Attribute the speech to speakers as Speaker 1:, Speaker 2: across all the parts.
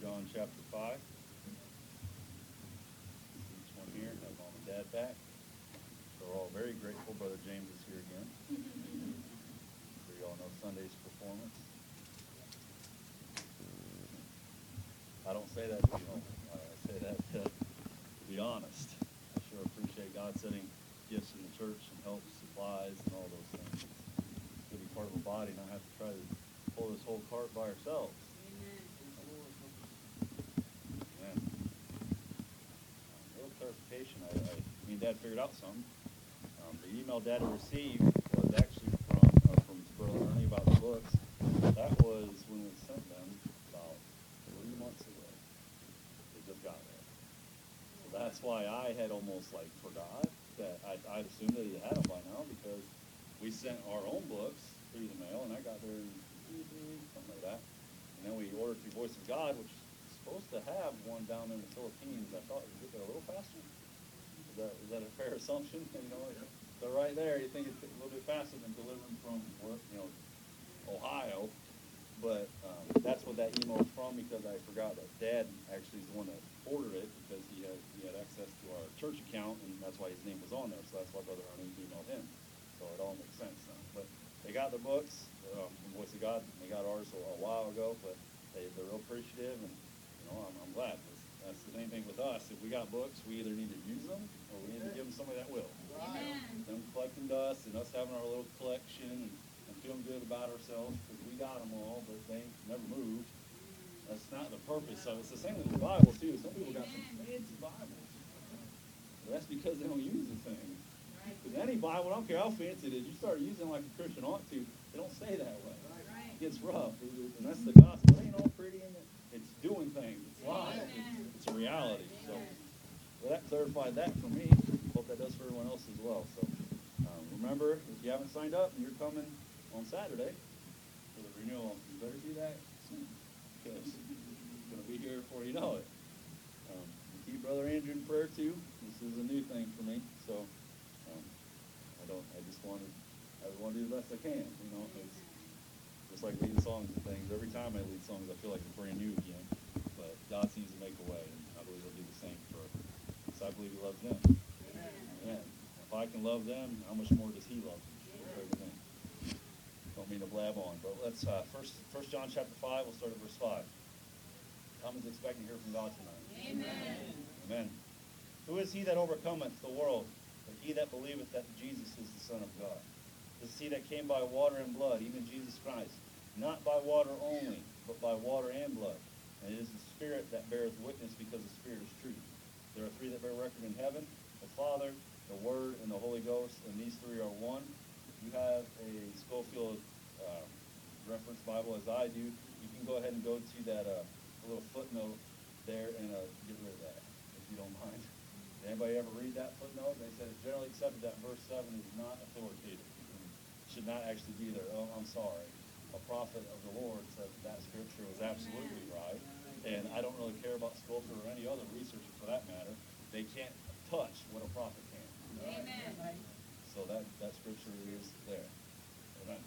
Speaker 1: John chapter 5. Each one here have mom and dad back. So we're all very grateful Brother James is here again. So you all know Sunday's performance. I don't say that to be humble. I say that to be honest. I sure appreciate God sending gifts in the church and help, supplies, and all those things. To be part of a body, not have to try to pull this whole cart by ourselves. Amen. A little clarification. Me and Dad figured out something. The email Dad received was actually from Brother Ernie about the books. That was when we sent them about 3 months ago. They just got there. So that's why I had almost forgot that I'd assumed that he had them by now, because we sent our own books through the mail, and I got there in something like that. And then we ordered through Voice of God, which is supposed to have one down in the Philippines. I thought it would get there a little faster. Is that a fair assumption? They're right there. You think it's a little bit faster than delivering from Ohio. But that's what that email was from, because I forgot that Dad actually is the one that ordered it, because he had access to our church account, and that's why his name was on there. So that's why Brother Ernie emailed him. So it all makes sense now. But they got the books from Voice of God. They got ours a while ago, but they're real appreciative, and I'm glad. That's the main thing with us. If we got books, we either need to use them or we need to give them somebody that will.
Speaker 2: Amen.
Speaker 1: Them collecting dust and us having our little collection and feeling good about ourselves because we got them all, but they never moved. That's not the purpose of it. It's the same with the Bible, too. Some people got some fancy Bibles. But that's because they don't use the thing. Because any Bible, I don't care how fancy it is, you start using it like a Christian ought to, they don't stay that way.
Speaker 2: Right.
Speaker 1: It gets rough. And that's the gospel. It ain't all pretty in it. It's doing things. It's live. It's a reality. So that clarified that for me. Hope that does for everyone else as well. So remember, if you haven't signed up and you're coming on Saturday for the renewal, you better do that soon, because it's going to be here before you know it. Keep Brother Andrew in prayer too. This is a new thing for me, so I just want to do the best I can. It's just like leading songs and things. Every time I lead songs, I feel like it's brand new again. But God seems to make a way, and I believe He'll do the same for us. So I believe He loves them. Amen. If I can love them, how much more does He love them? Don't mean to blab on, but let's First John chapter 5. We'll start at verse 5. Tom is expecting to hear from God tonight.
Speaker 2: Amen.
Speaker 1: Amen. Who is he that overcometh the world, but he that believeth that Jesus is the Son of God? This is he that came by water and blood, even Jesus Christ, not by water only, but by water and blood. And it is the Spirit that beareth witness, because the Spirit is truth. There are three that bear record in heaven: the Father, the Word, and the Holy Ghost, and these three are one. You have a Scofield reference Bible, as I do. You can go ahead and go to that little footnote there and get rid of that, if you don't mind. Did anybody ever read that footnote? They said it's generally accepted that verse 7 is not authoritative. It should not actually be there. Oh, I'm sorry. A prophet of the Lord said that scripture was absolutely right. And I don't really care about Scofield or any other researcher for that matter. They can't touch what a prophet can.
Speaker 2: Amen.
Speaker 1: So that scripture is there. Amen.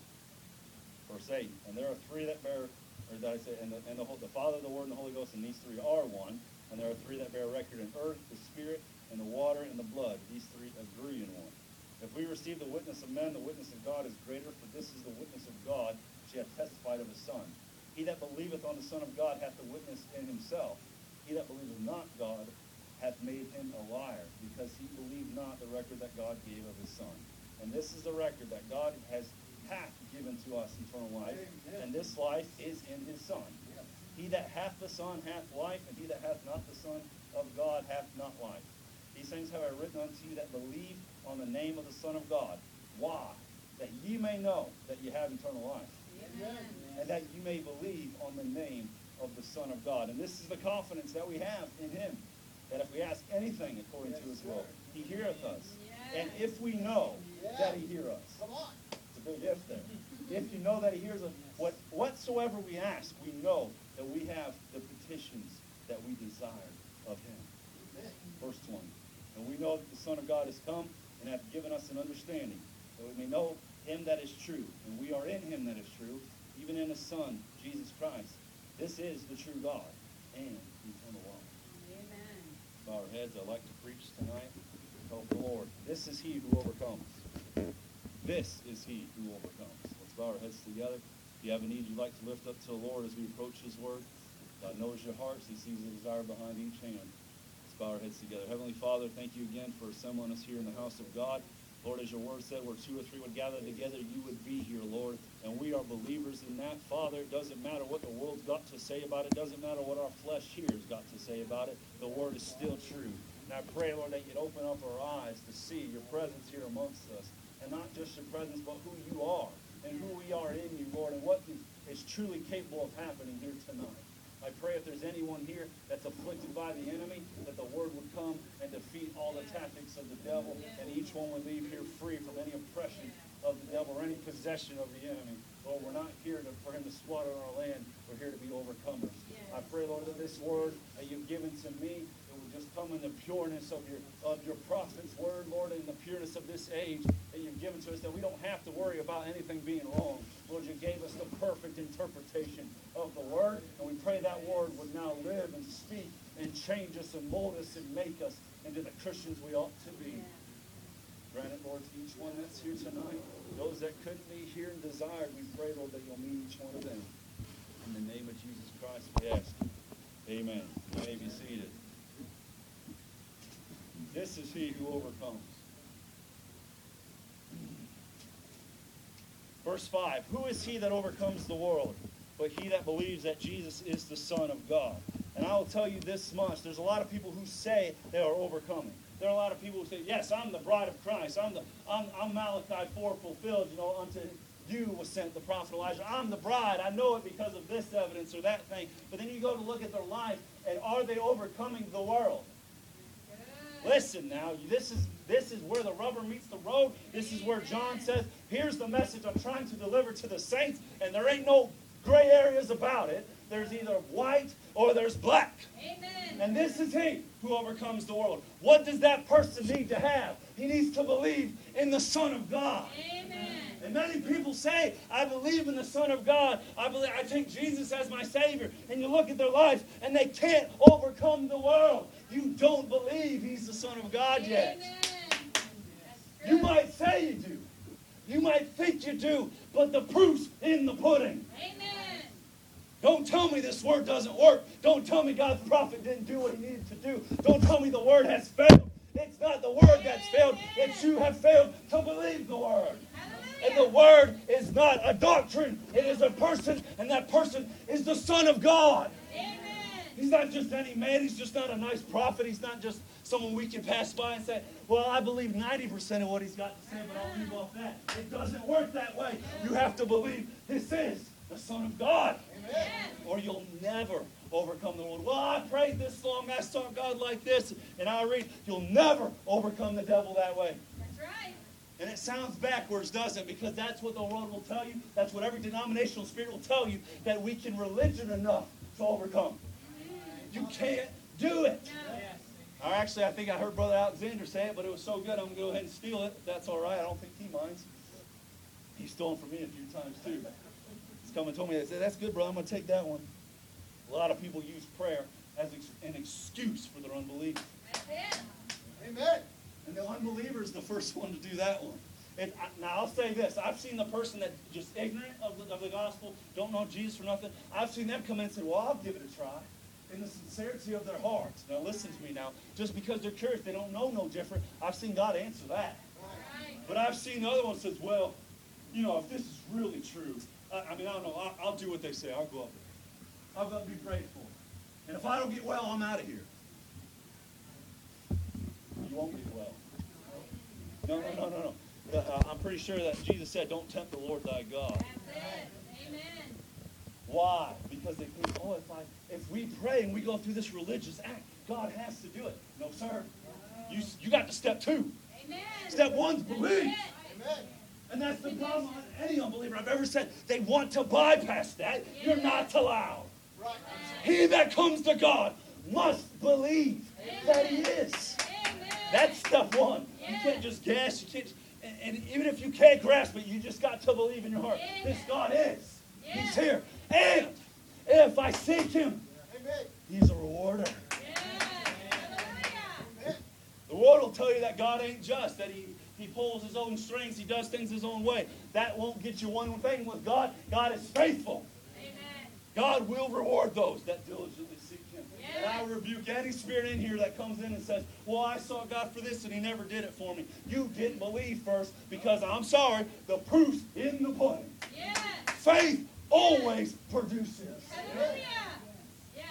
Speaker 1: Verse 8, and there are three that bear, or that I say, and the Father, the Word, and the Holy Ghost, and these three are one. And there are three that bear record in earth, the Spirit, and the water, and the blood. These three agree in one. If we receive the witness of men, the witness of God is greater, for this is the witness of God, which he hath testified of his Son. He that believeth on the Son of God hath the witness in himself. He that believeth not God hath made him a liar, because he believed not the record that God gave of his Son. And this is the record, that God hath given to us eternal life, and this life is in his Son. He that hath the Son hath life, and he that hath not the Son of God hath not life. These things have I written unto you that believe on the name of the Son of God. Why? That ye may know that ye have eternal life.
Speaker 2: Amen.
Speaker 1: And that you may believe on the name of the Son of God. And this is the confidence that we have in him, that if we ask anything according to his will, he heareth us. And if we know that he heareth us. It's a big if there. If you know that he hears us, whatsoever we ask, we know that we have the petitions that we desire of him. Verse 20. And we know that the Son of God has come and hath given us an understanding, that we may know him that is true. And we are in him that is true, even in his Son, Jesus Christ. This is the true God and eternal life.
Speaker 2: Amen.
Speaker 1: Bow our heads. I'd like to preach tonight. Help the Lord. This is he who overcomes. This is he who overcomes. Let's bow our heads together. If you have a need you'd like to lift up to the Lord as we approach his word, God knows your hearts. He sees the desire behind each hand. Let's bow our heads together. Heavenly Father, thank you again for assembling us here in the house of God. Lord, as your word said, where 2 or 3 would gather together, you would be here, Lord. And we are believers in that, Father. It doesn't matter what the world's got to say about it. It doesn't matter what our flesh here has got to say about it. The word is still true. And I pray, Lord, that you'd open up our eyes to see your presence here amongst us. And not just your presence, but who you are and who we are in you, Lord, and what is truly capable of happening here tonight. I pray if there's anyone here that's afflicted by the enemy, that the word would come and defeat all the tactics of the devil, and each one would leave here free from any oppression of the devil or any possession of the enemy. Lord, we're not here for him to squat on our land. We're here to be overcomers. I pray, Lord, that this word that you've given to me, it will just come in the pureness of your prophet's word, Lord, in the pureness of this age that you've given to us, that we don't have to worry about anything being wrong. Lord, you gave us the perfect interpretation of the word, and we pray that word would now live and speak and change us and mold us and make us into the Christians we ought to be. Grant it, Lord, to each one that's here tonight. Those that couldn't be here and desired, we pray, Lord, that you'll meet each one of them. In the name of Jesus Christ, we ask. Amen. You may be seated. This is he who overcomes. Verse 5, who is he that overcomes the world, but he that believes that Jesus is the Son of God? And I will tell you this much, there's a lot of people who say they are overcoming. There are a lot of people who say, yes, I'm the bride of Christ. I'm Malachi 4 fulfilled, unto you was sent the prophet Elijah. I'm the bride. I know it because of this evidence or that thing. But then you go to look at their life, and are they overcoming the world? Listen now, this is where the rubber meets the road. This is where John says, here's the message I'm trying to deliver to the saints, and there ain't no gray areas about it. There's either white or there's black.
Speaker 2: Amen.
Speaker 1: And this is he who overcomes the world. What does that person need to have? He needs to believe in the Son of God.
Speaker 2: Amen.
Speaker 1: And many people say, I believe in the Son of God. I take Jesus as my Savior. And you look at their lives, and they can't overcome the world. You don't believe he's the Son of God yet.
Speaker 2: Amen.
Speaker 1: You might say you do. You might think you do. But the proof's in the pudding.
Speaker 2: Amen.
Speaker 1: Don't tell me this word doesn't work. Don't tell me God's prophet didn't do what he needed to do. Don't tell me the word has failed. It's not the word that's failed. It's you have failed to believe the word. And the word is not a doctrine. It is a person, and that person is the Son of God.
Speaker 2: Amen.
Speaker 1: He's not just any man. He's just not a nice prophet. He's not just someone we can pass by and say, well, I believe 90% of what he's got to say, but I'll leave off that. It doesn't work that way. You have to believe this is the Son of God.
Speaker 2: Amen.
Speaker 1: Or you'll never overcome the world. Well, I prayed this long. I saw God like this. And I read, you'll never overcome the devil that way.
Speaker 2: That's right.
Speaker 1: And it sounds backwards, doesn't it? Because that's what the world will tell you. That's what every denominational spirit will tell you, that we can religion enough to overcome. You can't do it.
Speaker 2: No.
Speaker 1: Actually, I think I heard Brother Alexander say it, but it was so good, I'm going to go ahead and steal it. That's all right. I don't think he minds. He's stolen from me a few times, too. He's come and told me, I said, that's good, brother. I'm going to take that one. A lot of people use prayer as an excuse for their unbelief.
Speaker 2: That's it.
Speaker 3: Amen.
Speaker 1: And the unbeliever is the first one to do that one. Now, I'll say this. I've seen the person that's just ignorant of the gospel, don't know Jesus or nothing. I've seen them come in and say, well, I'll give it a try. In the sincerity of their hearts. Now, listen to me now. Just because they're curious, they don't know no different. I've seen God answer that.
Speaker 2: Right.
Speaker 1: But I've seen the other one says, well, if this is really true, I don't know. I'll do what they say. I'll go up there. I'll go up and be prayed for. And if I don't get well, I'm out of here. You won't get well. No. I'm pretty sure that Jesus said, don't tempt the Lord thy God.
Speaker 2: That's it. Amen.
Speaker 1: Why? Because they think, if we pray and we go through this religious act, God has to do it. No, sir. You got to step 2.
Speaker 2: Amen.
Speaker 1: Step 1's believe.
Speaker 3: Amen.
Speaker 1: And that's the problem with any unbeliever I've ever said. They want to bypass that. You're not allowed.
Speaker 3: Right.
Speaker 1: He that comes to God must believe that he is.
Speaker 2: Amen.
Speaker 1: That's step 1. You can't just guess. You can't. And even if you can't grasp it, you just got to believe in your heart. This God is. He's here. And if I seek him,
Speaker 3: Amen.
Speaker 1: He's a rewarder.
Speaker 2: Yes. Hallelujah.
Speaker 1: The world will tell you that God ain't just, that he pulls his own strings, he does things his own way. That won't get you one thing with God. God is faithful.
Speaker 2: Amen.
Speaker 1: God will reward those that diligently seek him.
Speaker 2: Yes.
Speaker 1: And I rebuke any spirit in here that comes in and says, well, I saw God for this and he never did it for me. You didn't believe first, because I'm sorry, the proof's in the pudding.
Speaker 2: Yes.
Speaker 1: Faith always produces.
Speaker 2: Hallelujah. Yes.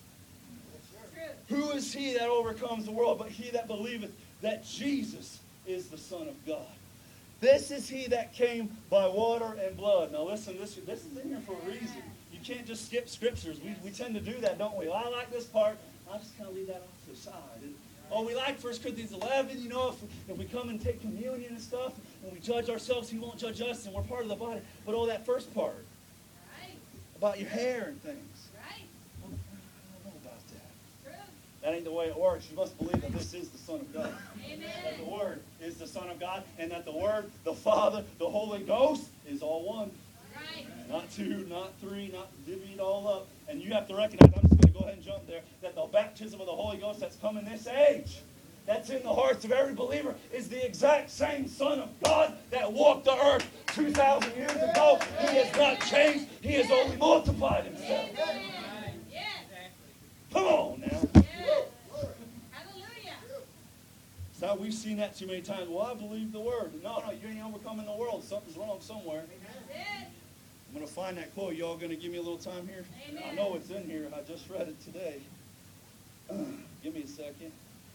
Speaker 2: True.
Speaker 1: Who is he that overcomes the world but he that believeth that Jesus is the Son of God? This is he that came by water and blood. Now listen, this is in here for a reason. You can't just skip scriptures. We tend to do that, don't we? Well, I like this part. I'll just kind of leave that off to the side. And, we like 1 Corinthians 11. You know, if we come and take communion and stuff, and we judge ourselves, he won't judge us, and we're part of the body. But that first part,
Speaker 2: Right.
Speaker 1: about your hair and things.
Speaker 2: Right.
Speaker 1: I don't know about that.
Speaker 2: True.
Speaker 1: That ain't the way it works. You must believe that this is the Son of God.
Speaker 2: Amen.
Speaker 1: That the Word is the Son of God, and that the Word, the Father, the Holy Ghost is all one.
Speaker 2: Right.
Speaker 1: Not two, not three, not divvied all up. And you have to recognize, I'm just going to go ahead and jump there, that the baptism of the Holy Ghost that's come in this age, that's in the hearts of every believer, is the exact same Son of God that walked the earth 2,000 years ago. He has not changed. He has only multiplied himself.
Speaker 2: Amen. Yes.
Speaker 1: Come on now.
Speaker 2: Yes. Hallelujah.
Speaker 1: So we've seen that too many times. Well, I believe the Word. No, you ain't overcoming the world. Something's wrong somewhere.
Speaker 2: That's it.
Speaker 1: I'm going to find that quote. Y'all going to give me a little time here?
Speaker 2: Amen.
Speaker 1: I know it's in here. I just read it today. Give me a second.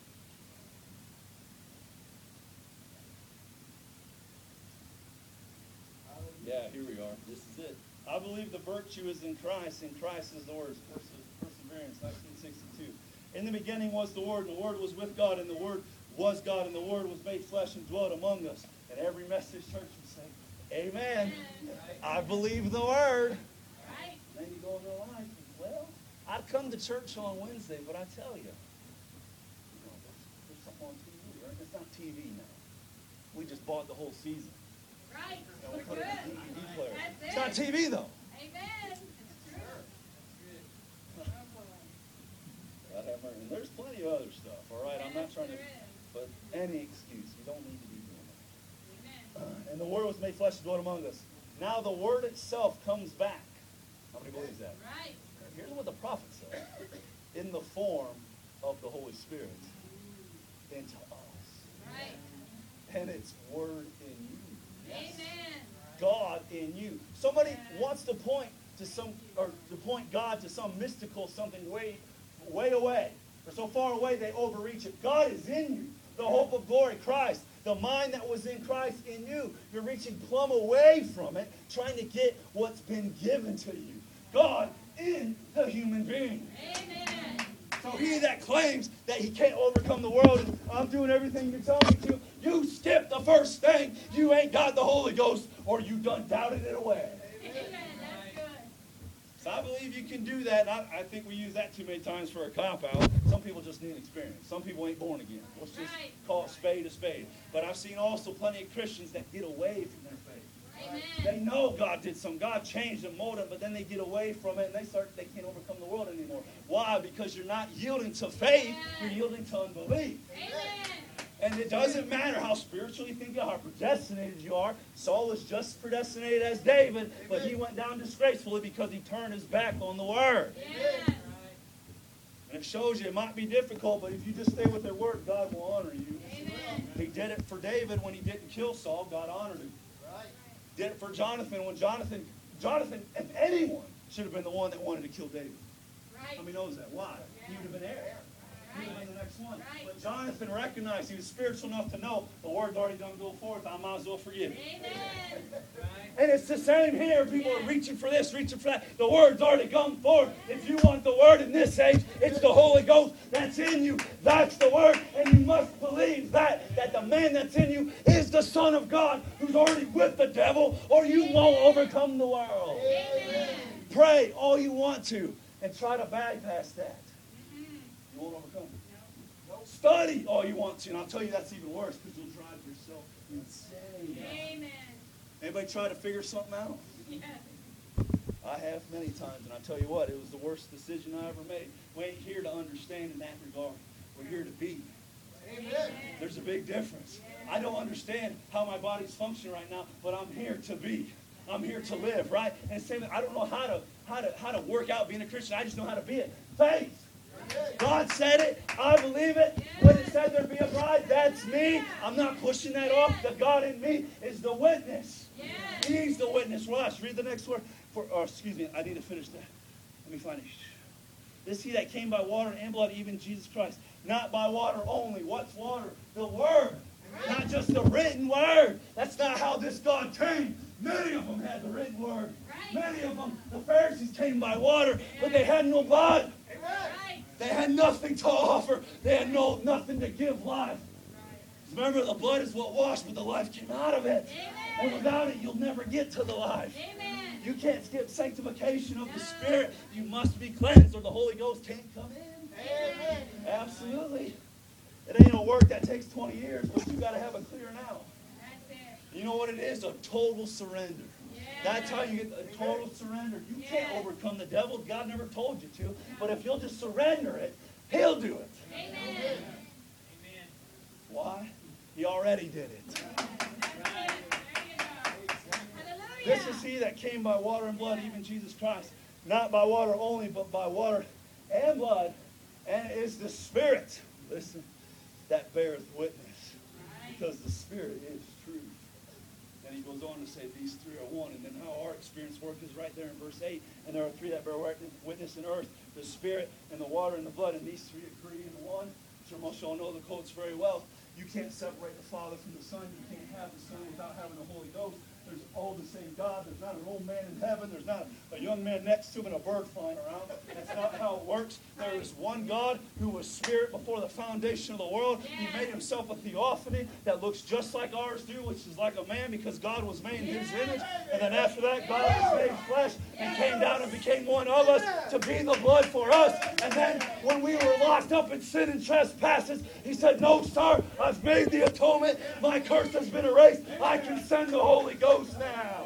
Speaker 1: Yeah, here we are. This is it. I believe the virtue is in Christ, and Christ is the Word. Perseverance, 1962. In the beginning was the Word, and the Word was with God, and the Word was God, and the Word was made flesh and dwelt among us. And every message church would say, Amen. I believe the Word.
Speaker 2: Right.
Speaker 1: Then you go in their life, well, I'd come to church on Wednesday, but I tell you, there's something on TV, right? It's not TV now. We just bought the whole season.
Speaker 2: Right.
Speaker 1: And we put it in the DVD player.
Speaker 2: That's
Speaker 1: It's not TV, though.
Speaker 2: Amen. It's true.
Speaker 1: God have mercy. And there's plenty of other stuff, all right? I'm not trying to,
Speaker 2: Yes, there is.
Speaker 1: but any excuse. You don't need to be doing it.
Speaker 2: Amen.
Speaker 1: And the Word was made flesh and dwelt among us. Now the Word itself comes back. How many believes that?
Speaker 2: Right.
Speaker 1: Here's what the prophet said. In the form of the Holy Spirit into us.
Speaker 2: Right.
Speaker 1: And it's Word in you.
Speaker 2: Amen.
Speaker 1: God in you. Somebody wants to point to point God to some mystical something way away. Or so far away they overreach it. God is in you. The hope of glory, Christ. The mind that was in Christ in you. You're reaching plumb away from it, trying to get what's been given to you. God in the human being.
Speaker 2: Amen.
Speaker 1: So he that claims that he can't overcome the world and I'm doing everything you tell me to, you skip the first thing. You ain't got the Holy Ghost or you done doubted it away.
Speaker 2: Amen. That's good.
Speaker 1: So I believe you can do that. And I think we use that too many times for a cop-out. Some people just need experience. Some people ain't born again. Let's just
Speaker 2: Right.
Speaker 1: call it spade a spade. But I've seen also plenty of Christians that get away from their faith. They
Speaker 2: Amen.
Speaker 1: know God did something. God changed and molded them, but then they get away from it and they can't overcome the world anymore. Why? Because you're not yielding to faith. You're yielding to unbelief.
Speaker 2: Amen.
Speaker 1: And it doesn't matter how spiritually thinking, how predestinated you are. Saul was just predestinated as David, but he went down disgracefully because he turned his back on the Word.
Speaker 2: Yes.
Speaker 1: And it shows you it might be difficult, but if you just stay with the Word, God will honor you.
Speaker 2: Amen.
Speaker 1: He did it for David when he didn't kill Saul. God honored him. Did it for Jonathan when Jonathan, if anyone, should have been the one that wanted to kill David.
Speaker 2: Right.
Speaker 1: How many knows that? Why? He would have been heir. He would have been the next one.
Speaker 2: Right.
Speaker 1: But Jonathan recognized, he was spiritual enough to know the Word's already done go forth. I might as well forgive it.
Speaker 2: Amen.
Speaker 1: And it's the same here. People are reaching for this, reaching for that. The Word's already come forth. If you want the Word in this age, it's the Holy Ghost that's in you. That's the Word. And you must believe that the man that's in you is the Son of God who's already with the devil, or you won't overcome the world.
Speaker 2: Amen.
Speaker 1: Pray all you want to and try to bypass that. You won't overcome it. Study all you want to, and I'll tell you that's even worse because you'll drive yourself insane.
Speaker 2: Amen.
Speaker 1: Anybody try to figure something out?
Speaker 2: Yes.
Speaker 1: I have many times, and I tell you what, it was the worst decision I ever made. We ain't here to understand in that regard. We're here to be.
Speaker 3: Amen.
Speaker 1: There's a big difference. I don't understand how my body's functioning right now, but I'm here to be. I'm here to live, right? And same, I don't know how to work out being a Christian. I just know how to be it. Faith. God said it. I believe it. When it said there'd be a bride, that's me. I'm not pushing that off. The God in me is the witness. He's the witness. Watch. Read the next word. Excuse me. I need to finish that. Let me find it. This he that came by water and blood, even Jesus Christ. Not by water only. What's water? The Word. Not just the written Word. That's not how this God came. Many of them had the written Word. Many of them, the Pharisees came by water, but they had no blood. They had nothing to offer. They had nothing to give life. Remember, the blood is what washed, but the life came out of it. And without it, you'll never get to the life. You can't skip sanctification of the Spirit. You must be cleansed, or the Holy Ghost can't come in.
Speaker 3: Amen.
Speaker 1: Absolutely. It ain't a work that takes 20 years, but you got to have it clear now. You know what it is? A total surrender. That's how you get a total surrender. You can't overcome the devil. God never told you to. But if you'll just surrender it, He'll do it.
Speaker 2: Amen.
Speaker 1: Why? He already did it.
Speaker 2: Hallelujah.
Speaker 1: This is he that came by water and blood, even Jesus Christ. Not by water only, but by water and blood. And it is the Spirit, listen, that beareth witness. Because the Spirit is truth. And he goes on to say these three are one. And then how our experience works is right there in verse 8. And there are three that bear witness in earth, the Spirit and the water and the blood. And these three agree in one. I'm sure most of y'all know the quotes very well. You can't separate the Father from the Son. You can't have the Son without having the Holy Ghost. There's all the same God. There's not an old man in heaven. There's not a young man next to him and a bird flying around. That's not how it works. There is one God who was Spirit before the foundation of the world. He made himself a theophany that looks just like ours do, which is like a man because God was made in his image. And then after that, God was made flesh and came down and became one of us to be the blood for us. And then when we were locked up in sin and trespasses, he said, no, sir, I've made the atonement. My curse has been erased. I can send the Holy Ghost now.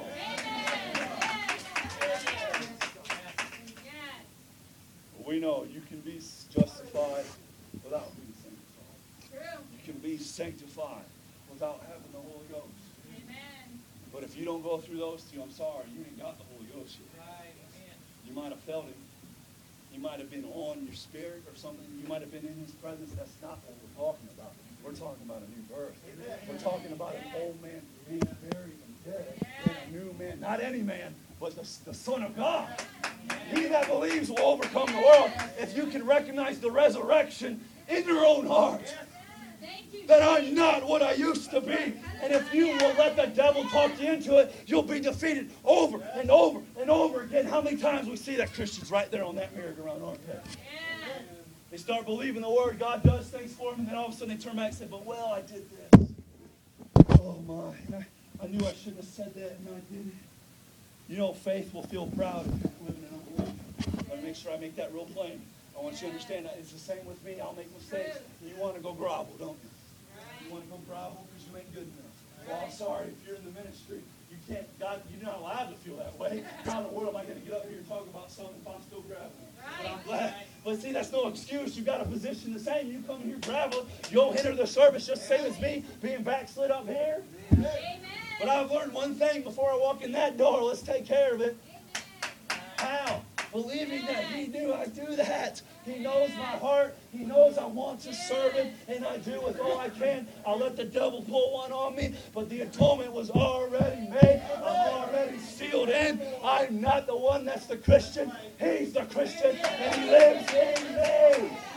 Speaker 1: We know you can be justified without being sanctified. You can be sanctified without having the Holy Ghost. But if you don't go through those two, I'm sorry, you ain't got the Holy Ghost yet. You might have felt him. You might have been on your spirit or something. You might have been in his presence. That's not what we're talking about. We're talking about a new birth. We're talking about an old man being buried and dead, and a new man. Not any man, but the Son of God. He that believes will overcome the world. If you can recognize the resurrection in your own heart, that I'm not what I used to be. And if you will let the devil talk you into it, you'll be defeated over and over and over again. How many times we see that Christians right there on that merry-go-round, aren't they? They start believing the word, God does things for them, and then all of a sudden they turn back and say, but well, I did this. Oh my, I knew I shouldn't have said that, and I did it. You know, faith will feel proud if you're living in unbelief. Let me make sure I make that real plain. I want you to understand that it's the same with me. I'll make mistakes. You want to go grovel, don't you? You want to go grovel because you ain't good enough. Well, I'm sorry, if you're in the ministry, you can't, God, you're not allowed to feel that way. How in the world am I going to get up here and talk about something if I'm still graveling? But I'm glad. But see, that's no excuse. You got a position the same. You come here graveling, you'll hinder the service just the same as me being backslid up here. Amen. But I've learned one thing before I walk in that door. Let's take care of it. How? Believing that he knew I do that. He knows my heart. He knows I want to serve him, and I do with all I can. I'll let the devil pull one on me, but the atonement was already made. I'm already sealed in. I'm not the one that's the Christian. He's the Christian, and he lives in me.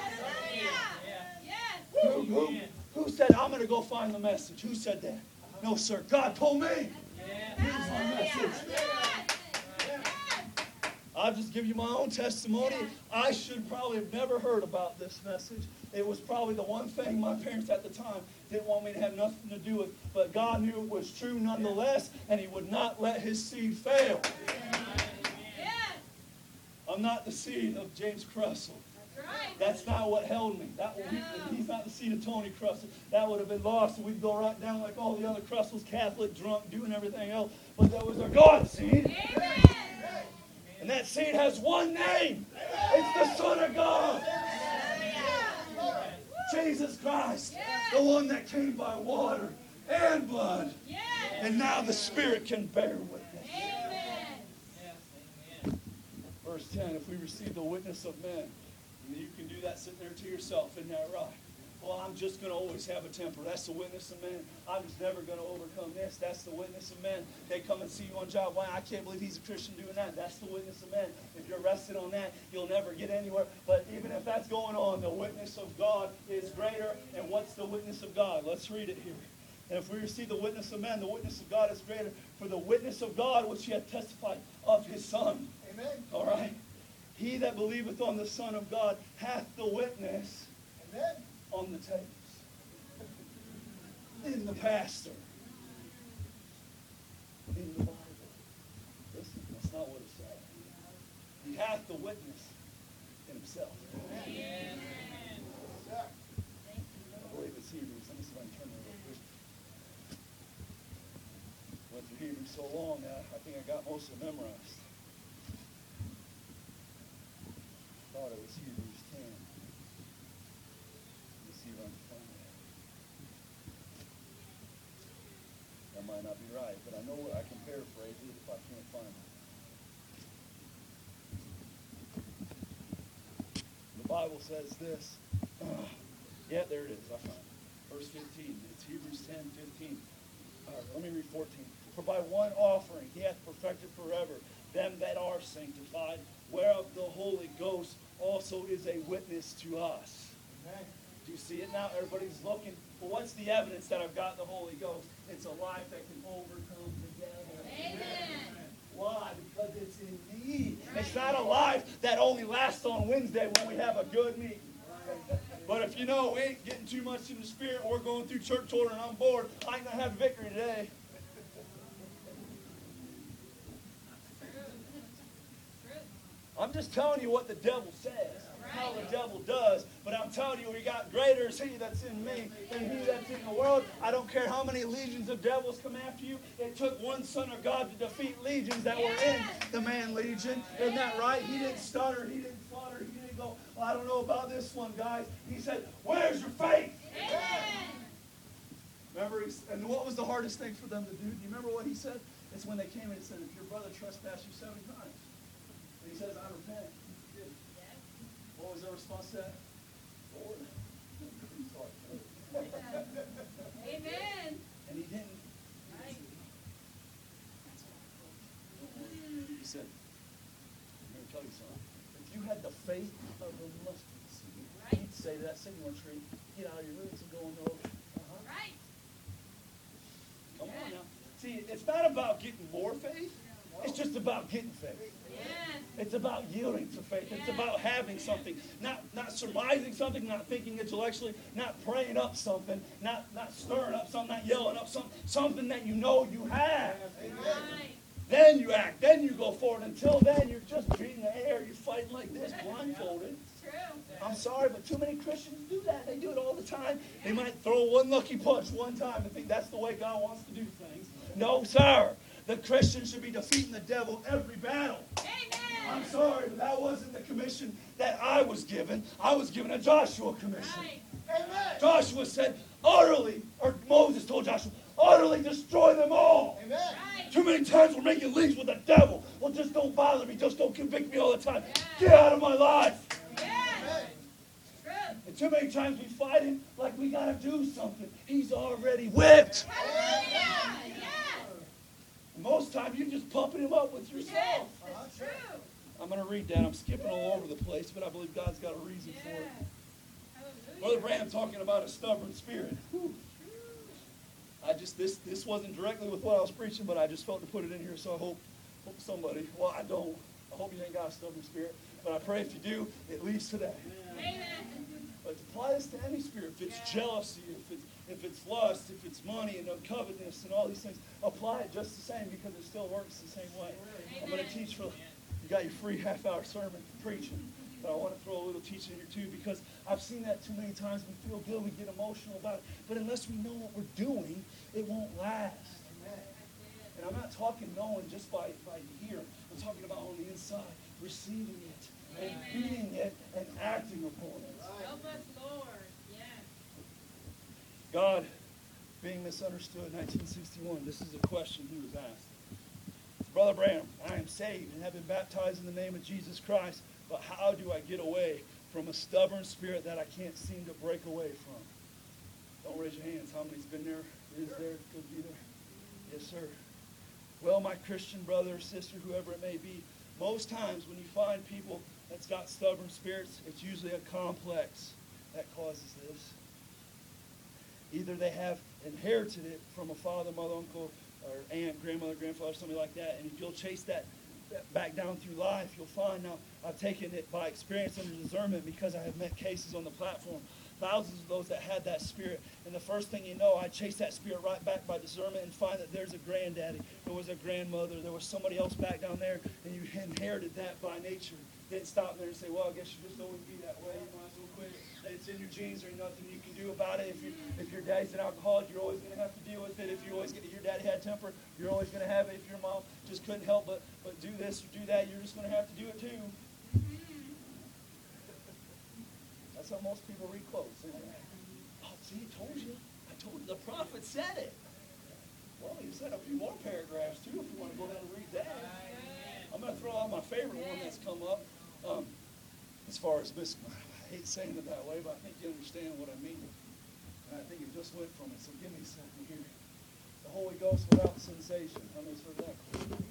Speaker 1: Who said, I'm going to go find the message? Who said that? No, sir. God told me. Here's my message. I'll just give you my own testimony. I should probably have never heard about this message. It was probably the one thing my parents at the time didn't want me to have nothing to do with. But God knew it was true nonetheless, and he would not let his seed fail. I'm not the seed of James Crussell. That's not what held me. He's not the seed of Tony Crussell. That would have been lost, and we'd go right down like all the other Crussells, Catholic, drunk, doing everything else. But that was our God seed.
Speaker 3: And that seed has one name. It's the Son of God. Jesus Christ, the one that came by water and blood. And now the Spirit can bear witness. Verse 10, if we receive the witness of men, and you can do that sitting there to yourself, isn't that right? Well, I'm just going to always have a temper. That's the witness of men. I'm just never going to overcome this. That's the witness of men. They come and see you on job. Why? I can't believe he's a Christian doing that. That's the witness of men. If you're arrested on that, you'll never get anywhere. But even if that's going on, the witness of God is greater. And what's the witness of God? Let's read it here. And if we receive the witness of men, the witness of God is greater. For the witness of God, which he hath testified of his Son.
Speaker 2: Amen.
Speaker 3: All right? He that believeth on the Son of God hath the witness.
Speaker 2: Amen.
Speaker 3: On the tapes. In the pastor. In the Bible. Listen, that's not what it says. He hath the witness in himself.
Speaker 2: Amen.
Speaker 3: I believe it's Hebrews. Let me see if I can turn it real quick. Went through Hebrews so long now, I think I got most of it memorized. Thought it was Hebrews 10. See if I can find that. That might not be right, but I know I can paraphrase it if I can't find it. The Bible says this. Yeah, there it is. I found it. Verse 15. It's Hebrews 10:15. All right, let me read 14. For by one offering he hath perfected forever them that are sanctified, whereof the Holy Ghost also is a witness to us.
Speaker 2: Amen.
Speaker 3: Do you see it now? Everybody's looking. Well, what's the evidence that I've got the Holy Ghost? It's a life that can overcome the devil.
Speaker 2: Amen.
Speaker 3: Why? Because it's in me. It's not a life that only lasts on Wednesday when we have a good meeting. But if you know we ain't getting too much in the Spirit, we're going through church order and I'm bored, I ain't going to have victory today. I'm just telling you what the devil says, how the devil does. But I'm telling you, we got greater is he that's in me than he that's in the world. I don't care how many legions of devils come after you. It took one Son of God to defeat legions that were in the man legion. Isn't that right? He didn't stutter. He didn't flutter. He didn't go, well, I don't know about this one, guys. He said, where's your faith? Remember, and what was the hardest thing for them to do? Do you remember what he said? It's when they came and said, if your brother trespassed you 7 times. And he says, I repent. What was their response to that? Lord, I'm sorry.
Speaker 2: Amen.
Speaker 3: And he didn't. He said, I'm going to tell you something. If you had the faith of a mustard seed, he'd say to that sycamore tree, get out of your roots and go in the ocean.
Speaker 2: Right.
Speaker 3: Come on now. See, it's not about getting more faith. It's just about getting faith.
Speaker 2: Yes.
Speaker 3: It's about yielding to faith. It's about having something. Not surmising something, not thinking intellectually, not praying up something, not stirring up something, not yelling up something, something that you know you have.
Speaker 2: Right.
Speaker 3: Then you act. Then you go forward. Until then, you're just beating the air. You're fighting like this, blindfolded.
Speaker 2: True.
Speaker 3: I'm sorry, but too many Christians do that. They do it all the time. They might throw one lucky punch one time and think that's the way God wants to do things. No, sir. The Christian should be defeating the devil every battle.
Speaker 2: Amen.
Speaker 3: I'm sorry, but that wasn't the commission that I was given. I was given a Joshua commission.
Speaker 2: Right. Amen.
Speaker 3: Joshua said, utterly, or Moses told Joshua, utterly destroy them all.
Speaker 2: Amen. Right.
Speaker 3: Too many times we're making leagues with the devil. Well, just don't bother me. Just don't convict me all the time. Get out of my life.
Speaker 2: Yes. True.
Speaker 3: And too many times we fight him like we got to do something. He's already whipped.
Speaker 2: Hallelujah. Yes.
Speaker 3: Most times you're just pumping him up with yourself.
Speaker 2: Yes. That's true.
Speaker 3: I'm going to read that. I'm skipping all over the place, but I believe God's got a reason for it.
Speaker 2: Hallelujah.
Speaker 3: Brother Branham talking about a stubborn spirit. Whew. This wasn't directly with what I was preaching, but I just felt to put it in here, so I hope somebody, well, I don't. I hope you ain't got a stubborn spirit, but I pray if you do, it leads today.
Speaker 2: Amen.
Speaker 3: But apply this to any spirit. If it's jealousy, if it's lust, if it's money and covetousness and all these things, apply it just the same because it still works the same way. I'm going to teach you got your free half-hour sermon for preaching. But I want to throw a little teaching here too because I've seen that too many times. We feel good, we get emotional about it. But unless we know what we're doing, it won't last. And I'm not talking knowing just by hearing. I'm I'm talking about on the inside, receiving it and being it and acting upon it.
Speaker 2: Help us, Lord. Yes.
Speaker 3: God being misunderstood, 1961. This is a question he was asked. Brother Branham, I am saved and have been baptized in the name of Jesus Christ, but how do I get away from a stubborn spirit that I can't seem to break away from? Don't raise your hands. How many's been there? Is there? Could be there? Yes, sir. Well, my Christian brother or sister, whoever it may be, most times when you find people that's got stubborn spirits, it's usually a complex that causes this. Either they have inherited it from a father, mother, uncle, or aunt, grandmother, grandfather, somebody like that, and if you'll chase that back down through life, you'll find now I've taken it by experience and discernment because I have met cases on the platform, thousands of those that had that spirit, and the first thing you know, I chase that spirit right back by discernment and find that there's a granddaddy, there was a grandmother, there was somebody else back down there, and you inherited that by nature. Didn't stop there and say, well, I guess you just always be that way, you might as well quit. It's in your genes, there's nothing you can do about it. If your daddy's an alcoholic, you're always going to have to deal with it. If you always get your daddy had temper, you're always going to have it. If your mom just couldn't help but do this or do that, you're just going to have to do it too. That's how most people read quotes, isn't it? Oh, see, I told you. The prophet said it. Well, he said a few more paragraphs too if you want to go ahead and read that. I'm going to throw out my favorite one that's come up. As far as this, I hate saying it that way, but I think you understand what I mean. And I think it just went from it, so give me a second here. The Holy Ghost without sensation. How many's heard that?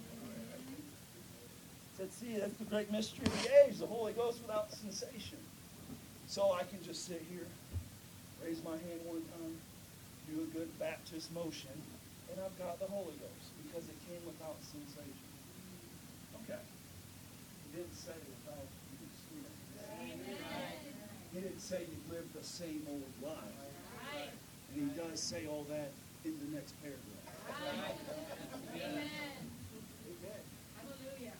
Speaker 3: Said, see, that's the great mystery of the age, the Holy Ghost without sensation. So I can just sit here, raise my hand one time, do a good Baptist motion, and I've got the Holy Ghost because it came without sensation. Okay. He didn't say without experience. He didn't say you lived the same old life. And he does say all that in the next paragraph.
Speaker 2: Amen. Hallelujah.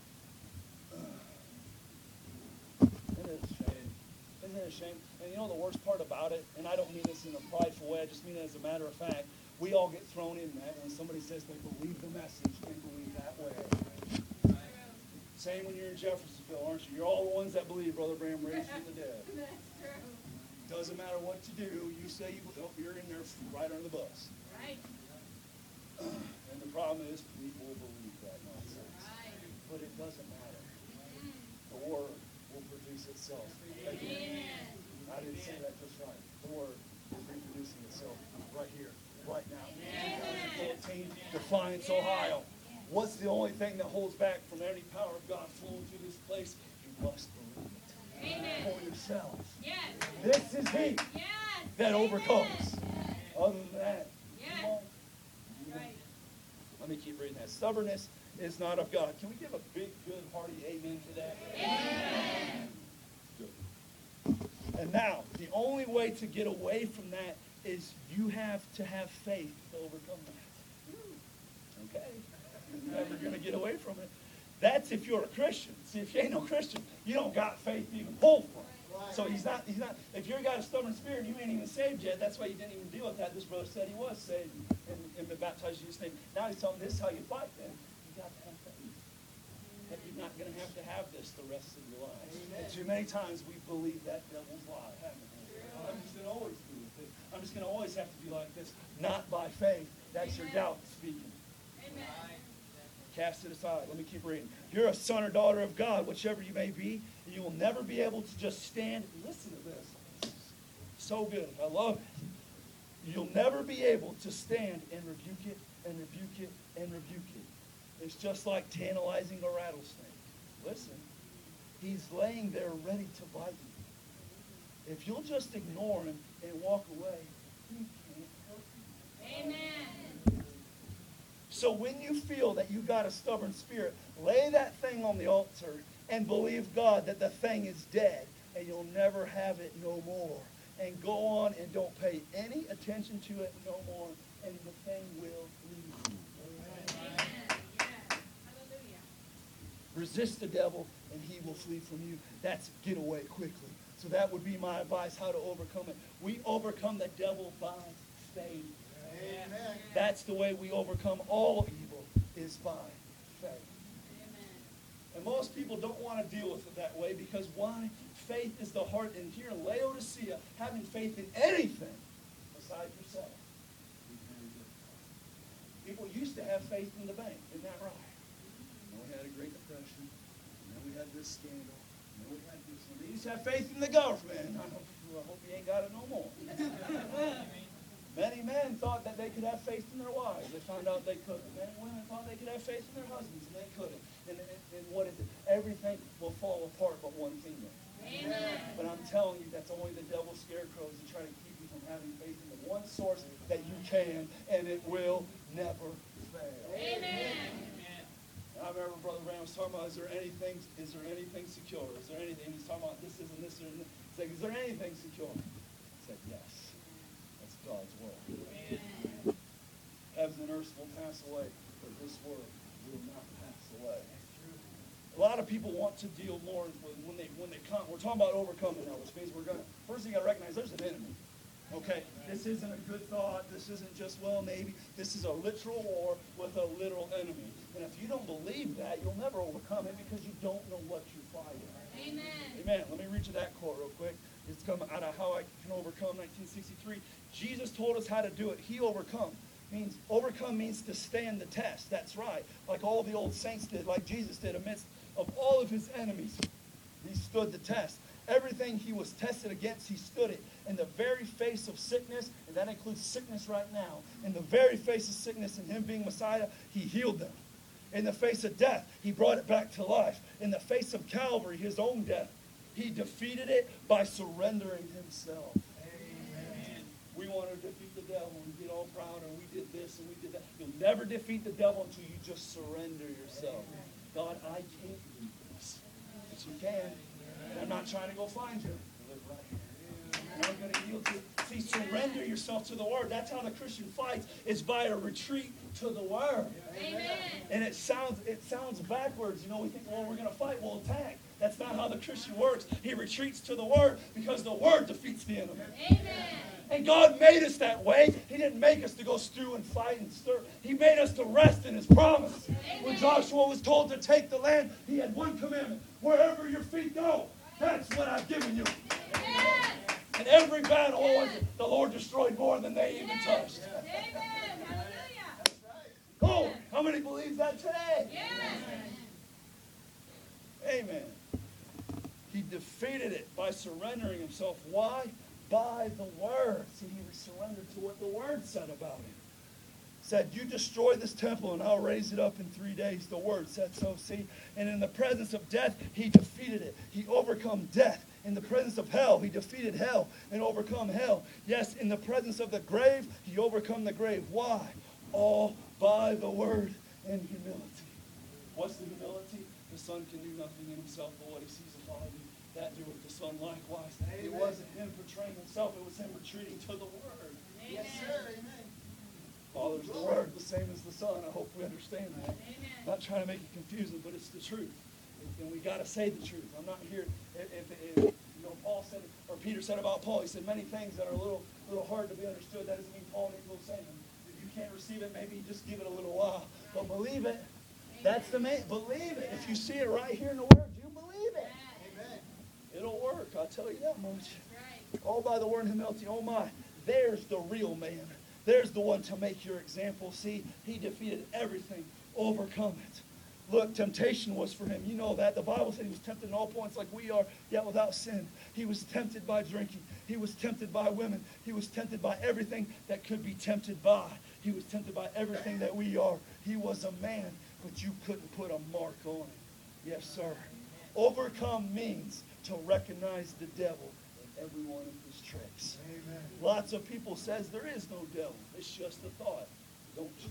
Speaker 3: Isn't it a shame? Isn't it a shame? And you know the worst part about it, and I don't mean this in a prideful way, I just mean it as a matter of fact, we all get thrown in that when somebody says they believe the message, they believe that way. Same when you're in Jeffersonville, aren't you? You're all the ones that believe Brother Branham raised from the dead.
Speaker 2: That's true.
Speaker 3: Doesn't matter what you do, you say you're in there right under the bus.
Speaker 2: Right.
Speaker 3: And the problem is people will believe that nonsense.
Speaker 2: Right.
Speaker 3: But it doesn't matter. The Word will produce itself.
Speaker 2: Amen.
Speaker 3: I didn't say that just right. The Word is reproducing itself right here, right now.
Speaker 2: Amen.
Speaker 3: 14, Defiance, Ohio. What's the only thing that holds back from any power of God flowing through this place? You must believe it.
Speaker 2: Amen.
Speaker 3: For yourselves.
Speaker 2: Yes.
Speaker 3: This is He
Speaker 2: Yes.
Speaker 3: that
Speaker 2: Amen.
Speaker 3: overcomes. Other than that,
Speaker 2: Yes.
Speaker 3: you won't.
Speaker 2: Right.
Speaker 3: Let me keep reading that. Stubbornness is not of God. Can we give a big, good, hearty amen to that?
Speaker 2: Amen.
Speaker 3: Good. And now, the only way to get away from that is you have to have faith to overcome that. Okay? You're never going to get away from it. That's if you're a Christian. See, if you ain't no Christian, you don't got faith to even pull from it. So he's not, if you've got a stubborn spirit, you ain't even saved yet. That's why you didn't even deal with that. This brother said he was saved and been baptized in Jesus' name. Now he's telling this is how you fight then. You got to have faith. That you're not going to have this the rest of your life. And too many times we believe that devil's lie, haven't we? I'm just going to always do it. I'm just going to always have to be like this. Not by faith. That's your doubt speaking.
Speaker 2: Amen.
Speaker 3: Cast it aside. Let me keep reading. You're a son or daughter of God, whichever you may be, and you will never be able to just stand. Listen to this. So good. I love it. You'll never be able to stand and rebuke it and rebuke it and rebuke it. It's just like tantalizing a rattlesnake. Listen, he's laying there ready to bite you. If you'll just ignore him and walk away, he can't help you.
Speaker 2: Amen.
Speaker 3: So when you feel that you got a stubborn spirit, lay that thing on the altar and believe God that the thing is dead and you'll never have it no more. And go on and don't pay any attention to it no more, and the thing will leave you.
Speaker 2: Amen. Yes. Hallelujah.
Speaker 3: Resist the devil and he will flee from you. That's get away quickly. So that would be my advice, how to overcome it. We overcome the devil by faith.
Speaker 4: Amen.
Speaker 3: That's the way we overcome all evil, is by faith.
Speaker 2: Amen.
Speaker 3: And most people don't want to deal with it that way because why? Faith is the heart. And here in Laodicea, having faith in anything besides yourself is very difficult. People used to have faith in the bank. Isn't that right? And then we had a Great Depression. And then we had this scandal. And then we had this. And they used to have faith in the government. I hope you ain't got it no more. Many men thought that they could have faith in their wives. They found out they couldn't. Many women thought they could have faith in their husbands, and they couldn't. And what is it? Everything will fall apart but one kingdom.
Speaker 2: Amen.
Speaker 3: But I'm telling you, that's only the devil's scarecrows to try to keep you from having faith in the one source that you can, and it will never fail.
Speaker 2: Amen.
Speaker 3: And I remember Brother Brown was talking about, is there anything secure? Is there anything? He's talking about this isn't this or this. He's like, is there anything secure? I said, yes. That's God's word.
Speaker 2: Amen.
Speaker 3: Heaven and earth will pass away, but this word will not pass away. A lot of people want to deal more when they come. We're talking about overcoming now, which means first you got to recognize there's an enemy. Okay, this isn't a good thought. This isn't just, well, maybe. This is a literal war with a literal enemy. And if you don't believe that, you'll never overcome it because you don't know what you're fighting.
Speaker 2: Amen.
Speaker 3: Amen. Let me read you that quote real quick. It's come out of How I Can Overcome, 1963. Jesus told us how to do it. He overcome. Overcome means to stand the test. That's right. Like all the old saints did, like Jesus did amidst of all of his enemies. He stood the test. Everything he was tested against, he stood it. In the very face of sickness, and that includes sickness right now, in the very face of sickness and him being Messiah, he healed them. In the face of death, he brought it back to life. In the face of Calvary, his own death, he defeated it by surrendering himself. Amen. We want to defeat the devil and get all proud and we did this and we did that. You'll never defeat the devil until you just surrender yourself. God, I can't do this. But you can. And I'm not trying to go find you. You live right here. And I'm going to yield to you. See, surrender yourself to the Word. That's how the Christian fights, is by a retreat to the Word.
Speaker 2: Amen.
Speaker 3: And it sounds backwards. You know, we think, well, we're going to fight, we'll attack. That's not how the Christian works. He retreats to the Word because the Word defeats the enemy.
Speaker 2: Amen.
Speaker 3: And God made us that way. He didn't make us to go stew and fight and stir. He made us to rest in His promise.
Speaker 2: Amen.
Speaker 3: When Joshua was told to take the land, he had one commandment. Wherever your feet go, that's what I've given you.
Speaker 2: Yes.
Speaker 3: And every battle, the Lord destroyed more than they even touched.
Speaker 2: Amen. Hallelujah.
Speaker 3: Oh, how many believe that today?
Speaker 2: Yes.
Speaker 3: Amen. He defeated it by surrendering himself. Why? By the Word. See, he surrendered to what the Word said about him. Said, you destroy this temple and I'll raise it up in 3 days. The Word said so, see. And in the presence of death, he defeated it. He overcome death. In the presence of hell, he defeated hell and overcome hell. Yes, in the presence of the grave, he overcome the grave. Why? All by the Word and humility. What's the humility? The Son can do nothing in himself but what he sees the Father do. That doeth the Son likewise. Amen. It wasn't him portraying himself, it was him retreating to the Word.
Speaker 2: Amen.
Speaker 3: Yes, sir. Amen. Father's the Word, the same as the Son. I hope we understand that.
Speaker 2: Amen.
Speaker 3: I'm not trying to make it confusing, but it's the truth. And we got to say the truth. I'm not here. If Paul said, or Peter said about Paul, he said many things that are a little hard to be understood. That doesn't mean Paul needs a little saying. If you can't receive it, maybe just give it a little while. But believe it. That's the main. Believe it. If you see it right here in the Word, you believe it.
Speaker 2: Amen.
Speaker 3: It'll work. I'll tell you that much.
Speaker 2: Right.
Speaker 3: All by the Word and humility. Oh my. There's the real man. There's the one to make your example. See, he defeated everything. Overcome it. Look, temptation was for him. You know that. The Bible said he was tempted in all points like we are, yet without sin. He was tempted by drinking. He was tempted by women. He was tempted by everything that could be tempted by. He was tempted by everything that we are. He was a man, but you couldn't put a mark on him. Yes, sir. Overcome means to recognize the devil in every one of his tricks. Amen. Lots of people says there is no devil. It's just a thought. Don't you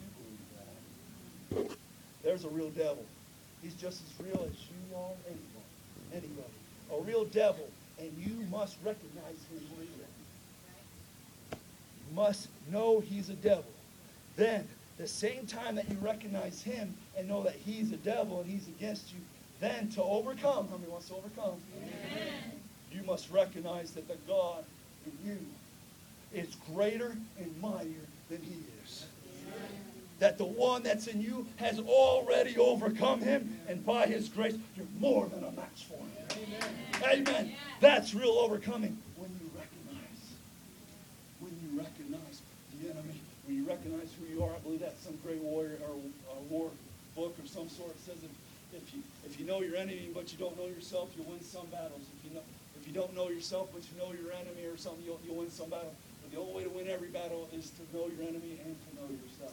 Speaker 3: believe that? There's a real devil. He's just as real as you are, anybody. A real devil, and you must recognize him when he's real. You must know he's a devil. Then, the same time that you recognize him and know that he's a devil and he's against you, then to overcome, how many wants to overcome? Amen. You must recognize that the God in you is greater and mightier than he is. Amen. that the one that's in you has already overcome him, and by his grace, you're more than a match for him. Amen. That's real overcoming when you recognize the enemy, when you recognize who you are. I believe that's some great warrior or war book of some sort. It says if you know your enemy but you don't know yourself, you'll win some battles. If you don't know yourself but you know your enemy or something, you'll win some battle. But the only way to win every battle is to know your enemy and to know yourself.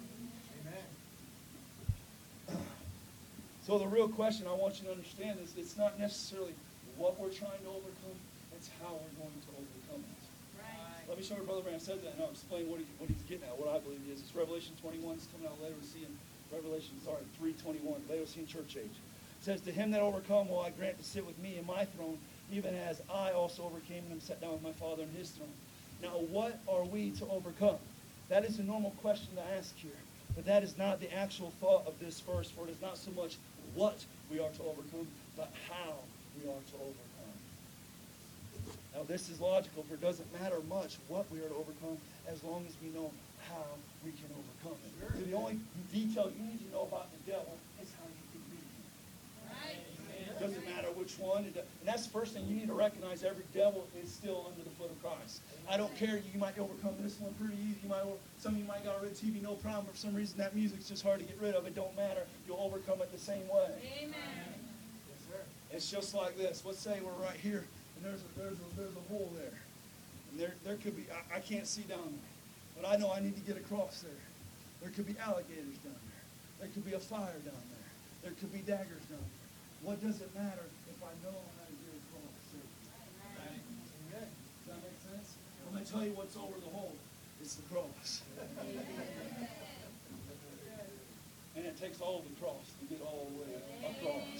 Speaker 3: Amen. So the real question I want you to understand is it's not necessarily what we're trying to overcome, it's how we're going to overcome it. Right. Let me show you Brother Branham says that, and I'll explain what he's getting at, what I believe he is. It's Revelation 21. It's coming out later. We're seeing Revelation 3:21, Laodicean church age. It says, to him that overcome will I grant to sit with me in my throne, even as I also overcame him and sat down with my Father in his throne. Now, what are we to overcome? That is a normal question to ask here. But that is not the actual thought of this verse, for it is not so much what we are to overcome, but how we are to overcome. Now, this is logical, for it doesn't matter much what we are to overcome as long as we know how we can overcome it. So the only detail you need to know about the devil is how you can beat him. Right. It doesn't matter which one. And that's the first thing you need to recognize. Every devil is still under the foot of Christ. I don't care. You might overcome this one pretty easy. Some of you might got rid of TV, no problem. For some reason, that music's just hard to get rid of. It don't matter. You'll overcome it the same way. Amen. Yes, sir. It's just like this. Let's say we're right here, and there's a hole there. And there could be, I can't see down there. But I know I need to get across there. There could be alligators down there. There could be a fire down there. There could be daggers down there. What does it matter if I know how to get across there? Right? Okay. Does that make sense? I'm going to tell you what's over the hole. It's the cross. And it takes all the cross to get all the way across.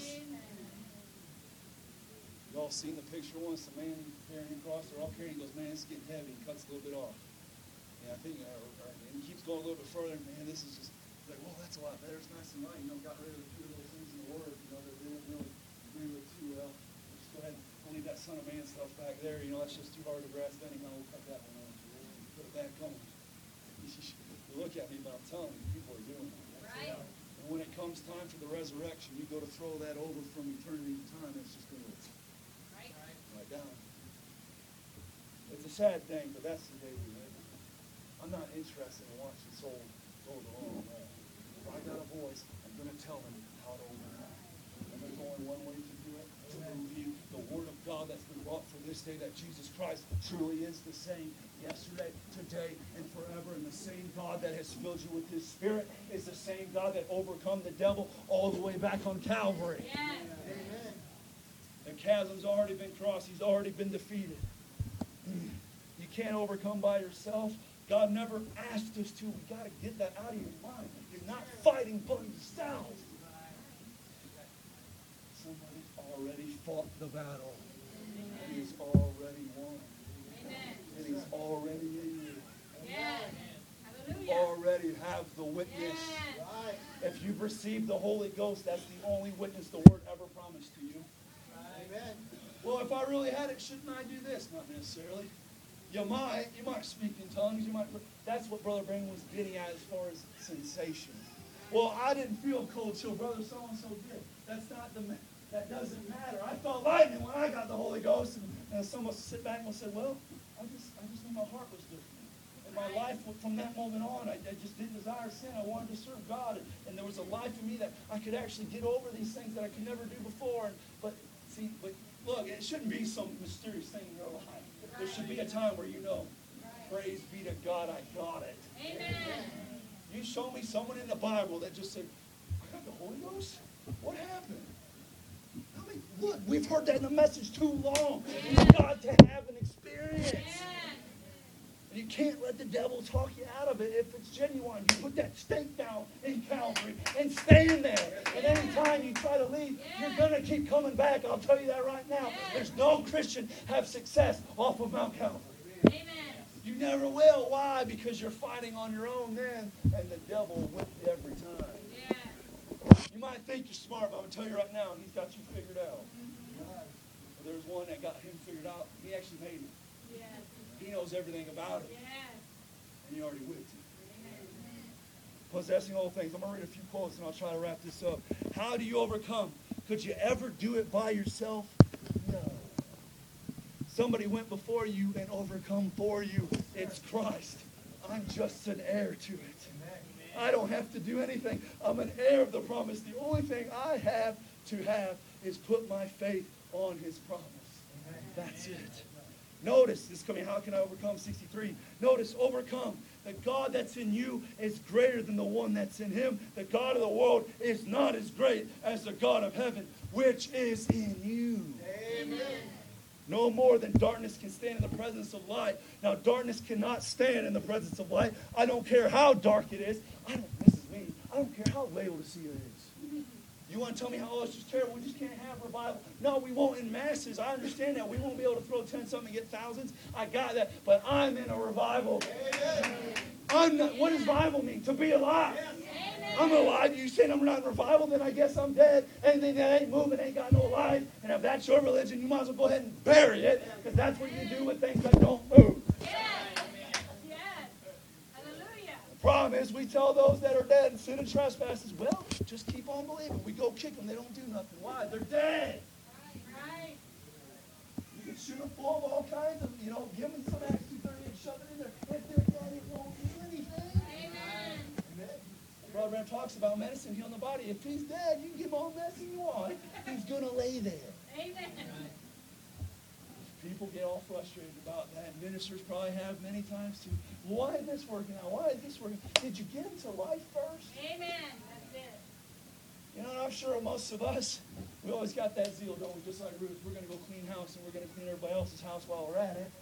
Speaker 3: You all seen the picture once, the man carrying across, they're all carrying, he goes, man, it's getting heavy, and cuts a little bit off. And I think, and he keeps going a little bit further, man, this is just, like, well, that's a lot better, it's nice and light, got rid of a few of those things in the Word, that they didn't really agree with too well. Just go ahead and leave that Son of Man stuff back there, that's just too hard to grasp anyhow, we'll cut that one off. Put it back on. You look at me, but I'm telling you, people are doing that. Right. And when it comes time for the resurrection, you go to throw that over from eternity to time, it's just going to right down. It's a sad thing, but that's the day we live in. I'm not interested in watching souls go the wrong way. If I got a voice, I'm going to tell them how to overcome. And there's only one way to do it, to review the Word of God that's been brought for this day, that Jesus Christ truly is the same yesterday, today, and forever. And the same God that has filled you with His Spirit is the same God that overcome the devil all the way back on Calvary. Yes. Amen. The chasm's already been crossed. He's already been defeated. You can't overcome by yourself. God never asked us to. We got to get that out of your mind. You're not fighting by yourself. Somebody's already fought the battle. And He's already won. And He's already in you. You already have the witness. If you've received the Holy Ghost, that's the only witness the Word ever promised to you. Amen. Well, if I really had it, shouldn't I do this? Not necessarily. You might speak in tongues. That's what Brother Branham was getting at as far as sensation. Well, I didn't feel cold till Brother so-and-so did. That doesn't matter. I felt lightning when I got the Holy Ghost. And someone will sit back and will say, well, I just knew my heart was different. And my life, from that moment on, I just didn't desire sin. I wanted to serve God. And there was a life in me that I could actually get over these things that I could never do before. But look, it shouldn't be some mysterious thing in your life. There should be a time where you know, praise be to God, I got it. Amen. You show me someone in the Bible that just said, I got the Holy Ghost? What happened? Look, we've heard that in the message too long. You've got to have an experience. And you can't let the devil talk you out of it if it's genuine. You put that stake down in Calvary and stand there. And any time you try to leave, you're going to keep coming back. I'll tell you that right now. There's no Christian have success off of Mount Calvary. Amen. You never will. Why? Because you're fighting on your own then, and the devil will whip you every time. You might think you're smart, but I'm going to tell you right now, he's got you figured out. Well, there's one that got him figured out. He actually made it. He knows everything about it. And he already whipped you. possessing all things. I'm going to read a few quotes and I'll try to wrap this up. How do you overcome? Could you ever do it by yourself? No. Somebody went before you and overcome for you. It's Christ. I'm just an heir to it. I don't have to do anything. I'm an heir of the promise. The only thing I have to have is put my faith on his promise. That's it. Notice, this is coming, how can I overcome? 63. Notice, overcome. The God that's in you is greater than the one that's in him. The God of the world is not as great as the God of heaven, which is in you.
Speaker 2: Amen.
Speaker 3: No more than darkness can stand in the presence of light. Now, darkness cannot stand in the presence of light. I don't care how dark it is. This is me. I don't care how Laodicea is. You want to tell me how, oh, it's just terrible, we just can't have revival. No, we won't in masses. I understand that. We won't be able to throw 10 something and get thousands. I got that. But I'm in a revival. I'm not, what does revival mean? To be alive. I'm alive. You saying I'm not in revival, then I guess I'm dead. Anything that ain't moving ain't got no life. And if that's your religion, you might as well go ahead and bury it, because that's what you do with things that don't move.
Speaker 2: Yes. Yes. Hallelujah.
Speaker 3: The problem is we tell those that are dead and sin and trespasses, well, just keep on believing. We go kick them. They don't do nothing. Why? They're dead.
Speaker 2: Right.
Speaker 3: You can shoot them full of all kinds of, give them some Acts 2:38, shove it in there. If they're dead, it won't do anything.
Speaker 2: Amen.
Speaker 3: Brother Branham talks about medicine healing the body. If he's dead, you can give him all the medicine you want. He's going to lay there.
Speaker 2: Amen.
Speaker 3: People get all frustrated about that. Ministers probably have many times too. Why is this working out? Why is this working? Did you get into life first?
Speaker 2: Amen. That's it.
Speaker 3: I'm sure most of us, we always got that zeal, don't we? Just like Ruth, we're going to go clean house and we're going to clean everybody else's house while we're at it.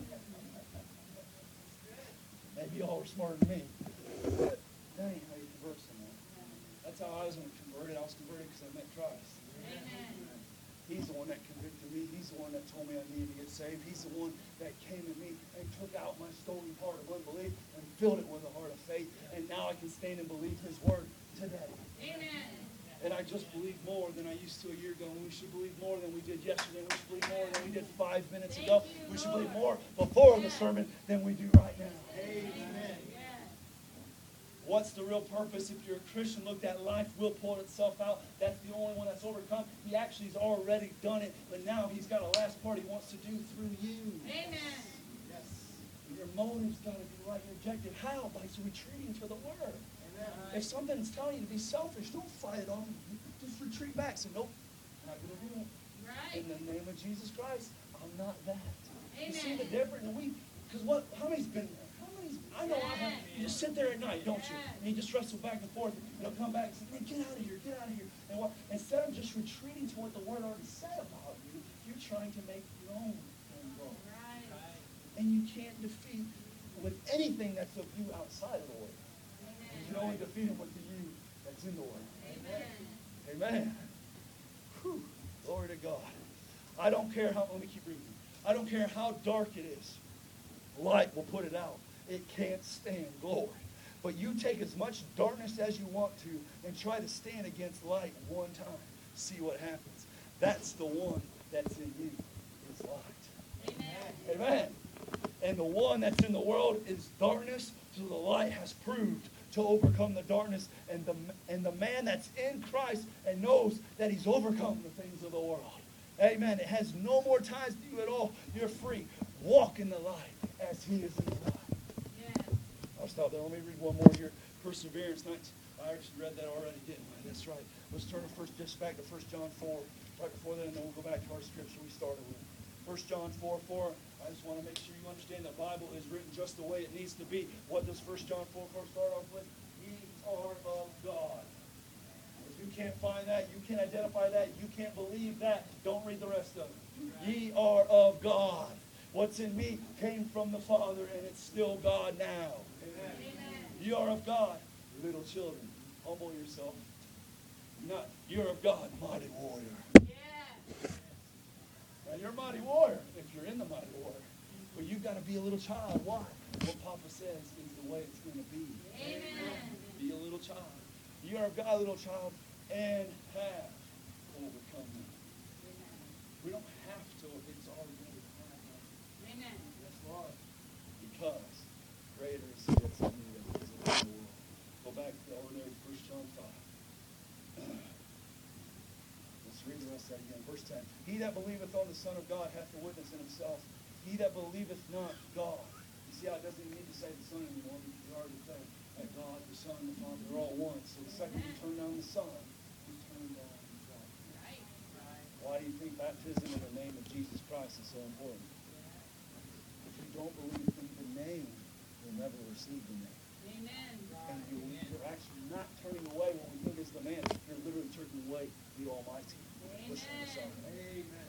Speaker 3: Maybe y'all were smarter than me. But that ain't how you convert someone. That's how I was converted. I was converted because I met Christ.
Speaker 2: Amen.
Speaker 3: He's the one that convicted me. He's the one that told me I needed to get saved. He's the one that came to me and took out my stony heart of unbelief and filled it with a heart of faith. And now I can stand and believe his word today.
Speaker 2: Amen.
Speaker 3: And I just believe more than I used to a year ago. And we should believe more than we did yesterday. We should believe more than we did 5 minutes ago. We should believe more before the sermon than we do right now. Amen. What's the real purpose? If you're a Christian, look, that life will pull itself out. That's the only one that's overcome. He actually has already done it, but now he's got a last part he wants to do through you.
Speaker 2: Amen.
Speaker 3: Yes. Your motive's got to be right. Your objective. How? By retreating to the Word. Amen. If something's telling you to be selfish, don't fight it off. Just retreat back. Say, nope, not going to do it.
Speaker 2: Right.
Speaker 3: In the name of Jesus Christ, I'm not that.
Speaker 2: Amen.
Speaker 3: You see the difference? Because how many's been there? I know I have. You just sit there at night, don't you? And you just wrestle back and forth. Come back and say, man, get out of here, get out of here. And instead of just retreating to what the Word already said about you, you're trying to make your own thing go.
Speaker 2: Right.
Speaker 3: And you can't defeat with anything that's of you outside of the Word. You can only defeat him with the you that's in the Word.
Speaker 2: Amen.
Speaker 3: Amen. Whew. Glory to God. I don't care how, let me keep reading. I don't care how dark it is. Light will put it out. It can't stand glory. But you take as much darkness as you want to and try to stand against light one time. See what happens. That's the one that's in you is light.
Speaker 2: Amen.
Speaker 3: Amen. And the one that's in the world is darkness, so the light has proved to overcome the darkness. And the man that's in Christ and knows that he's overcome the things of the world. Amen. It has no more ties to you at all. You're free. Walk in the light as he is in the light. I'll stop there. Let me read one more here. Perseverance. I actually read that already, didn't I? That's right. Let's turn just back to 1 John 4. Right before that, and then we'll go back to our scripture we started with. 1 John 4:4. I just want to make sure you understand the Bible is written just the way it needs to be. What does 1 John 4:4 start off with? Ye are of God. If you can't find that, you can't identify that, you can't believe that, don't read the rest of it. Ye are of God. What's in me came from the Father, and it's still God now. Amen. You are of God, little children. Humble yourself. You're of God, mighty warrior.
Speaker 2: Yeah.
Speaker 3: Now, you're a mighty warrior if you're in the mighty warrior. But you've got to be a little child. Why? What Papa says is the way it's going to be.
Speaker 2: Amen.
Speaker 3: Be a little child. You are of God, little child, and have overcome them. We don't have to. It's already going to happen.
Speaker 2: Amen.
Speaker 3: Yes, Lord. Because greater is he that's in me than he is in the world. Go back Verse 10. He that believeth on the Son of God hath the witness in himself. He that believeth not God. You see how it doesn't even need to say the Son anymore, because you already said that God, the Son, and the Father are all one. So the second you turn down the Son, you turn down God.
Speaker 2: Right.
Speaker 3: Why do you think baptism in the name of Jesus Christ is so important? If you don't believe in the name, you'll never receive the name.
Speaker 2: Amen.
Speaker 3: And you're actually not turning away what we think is the man. You're literally turning away the Almighty. Listen to the Son.
Speaker 2: Amen.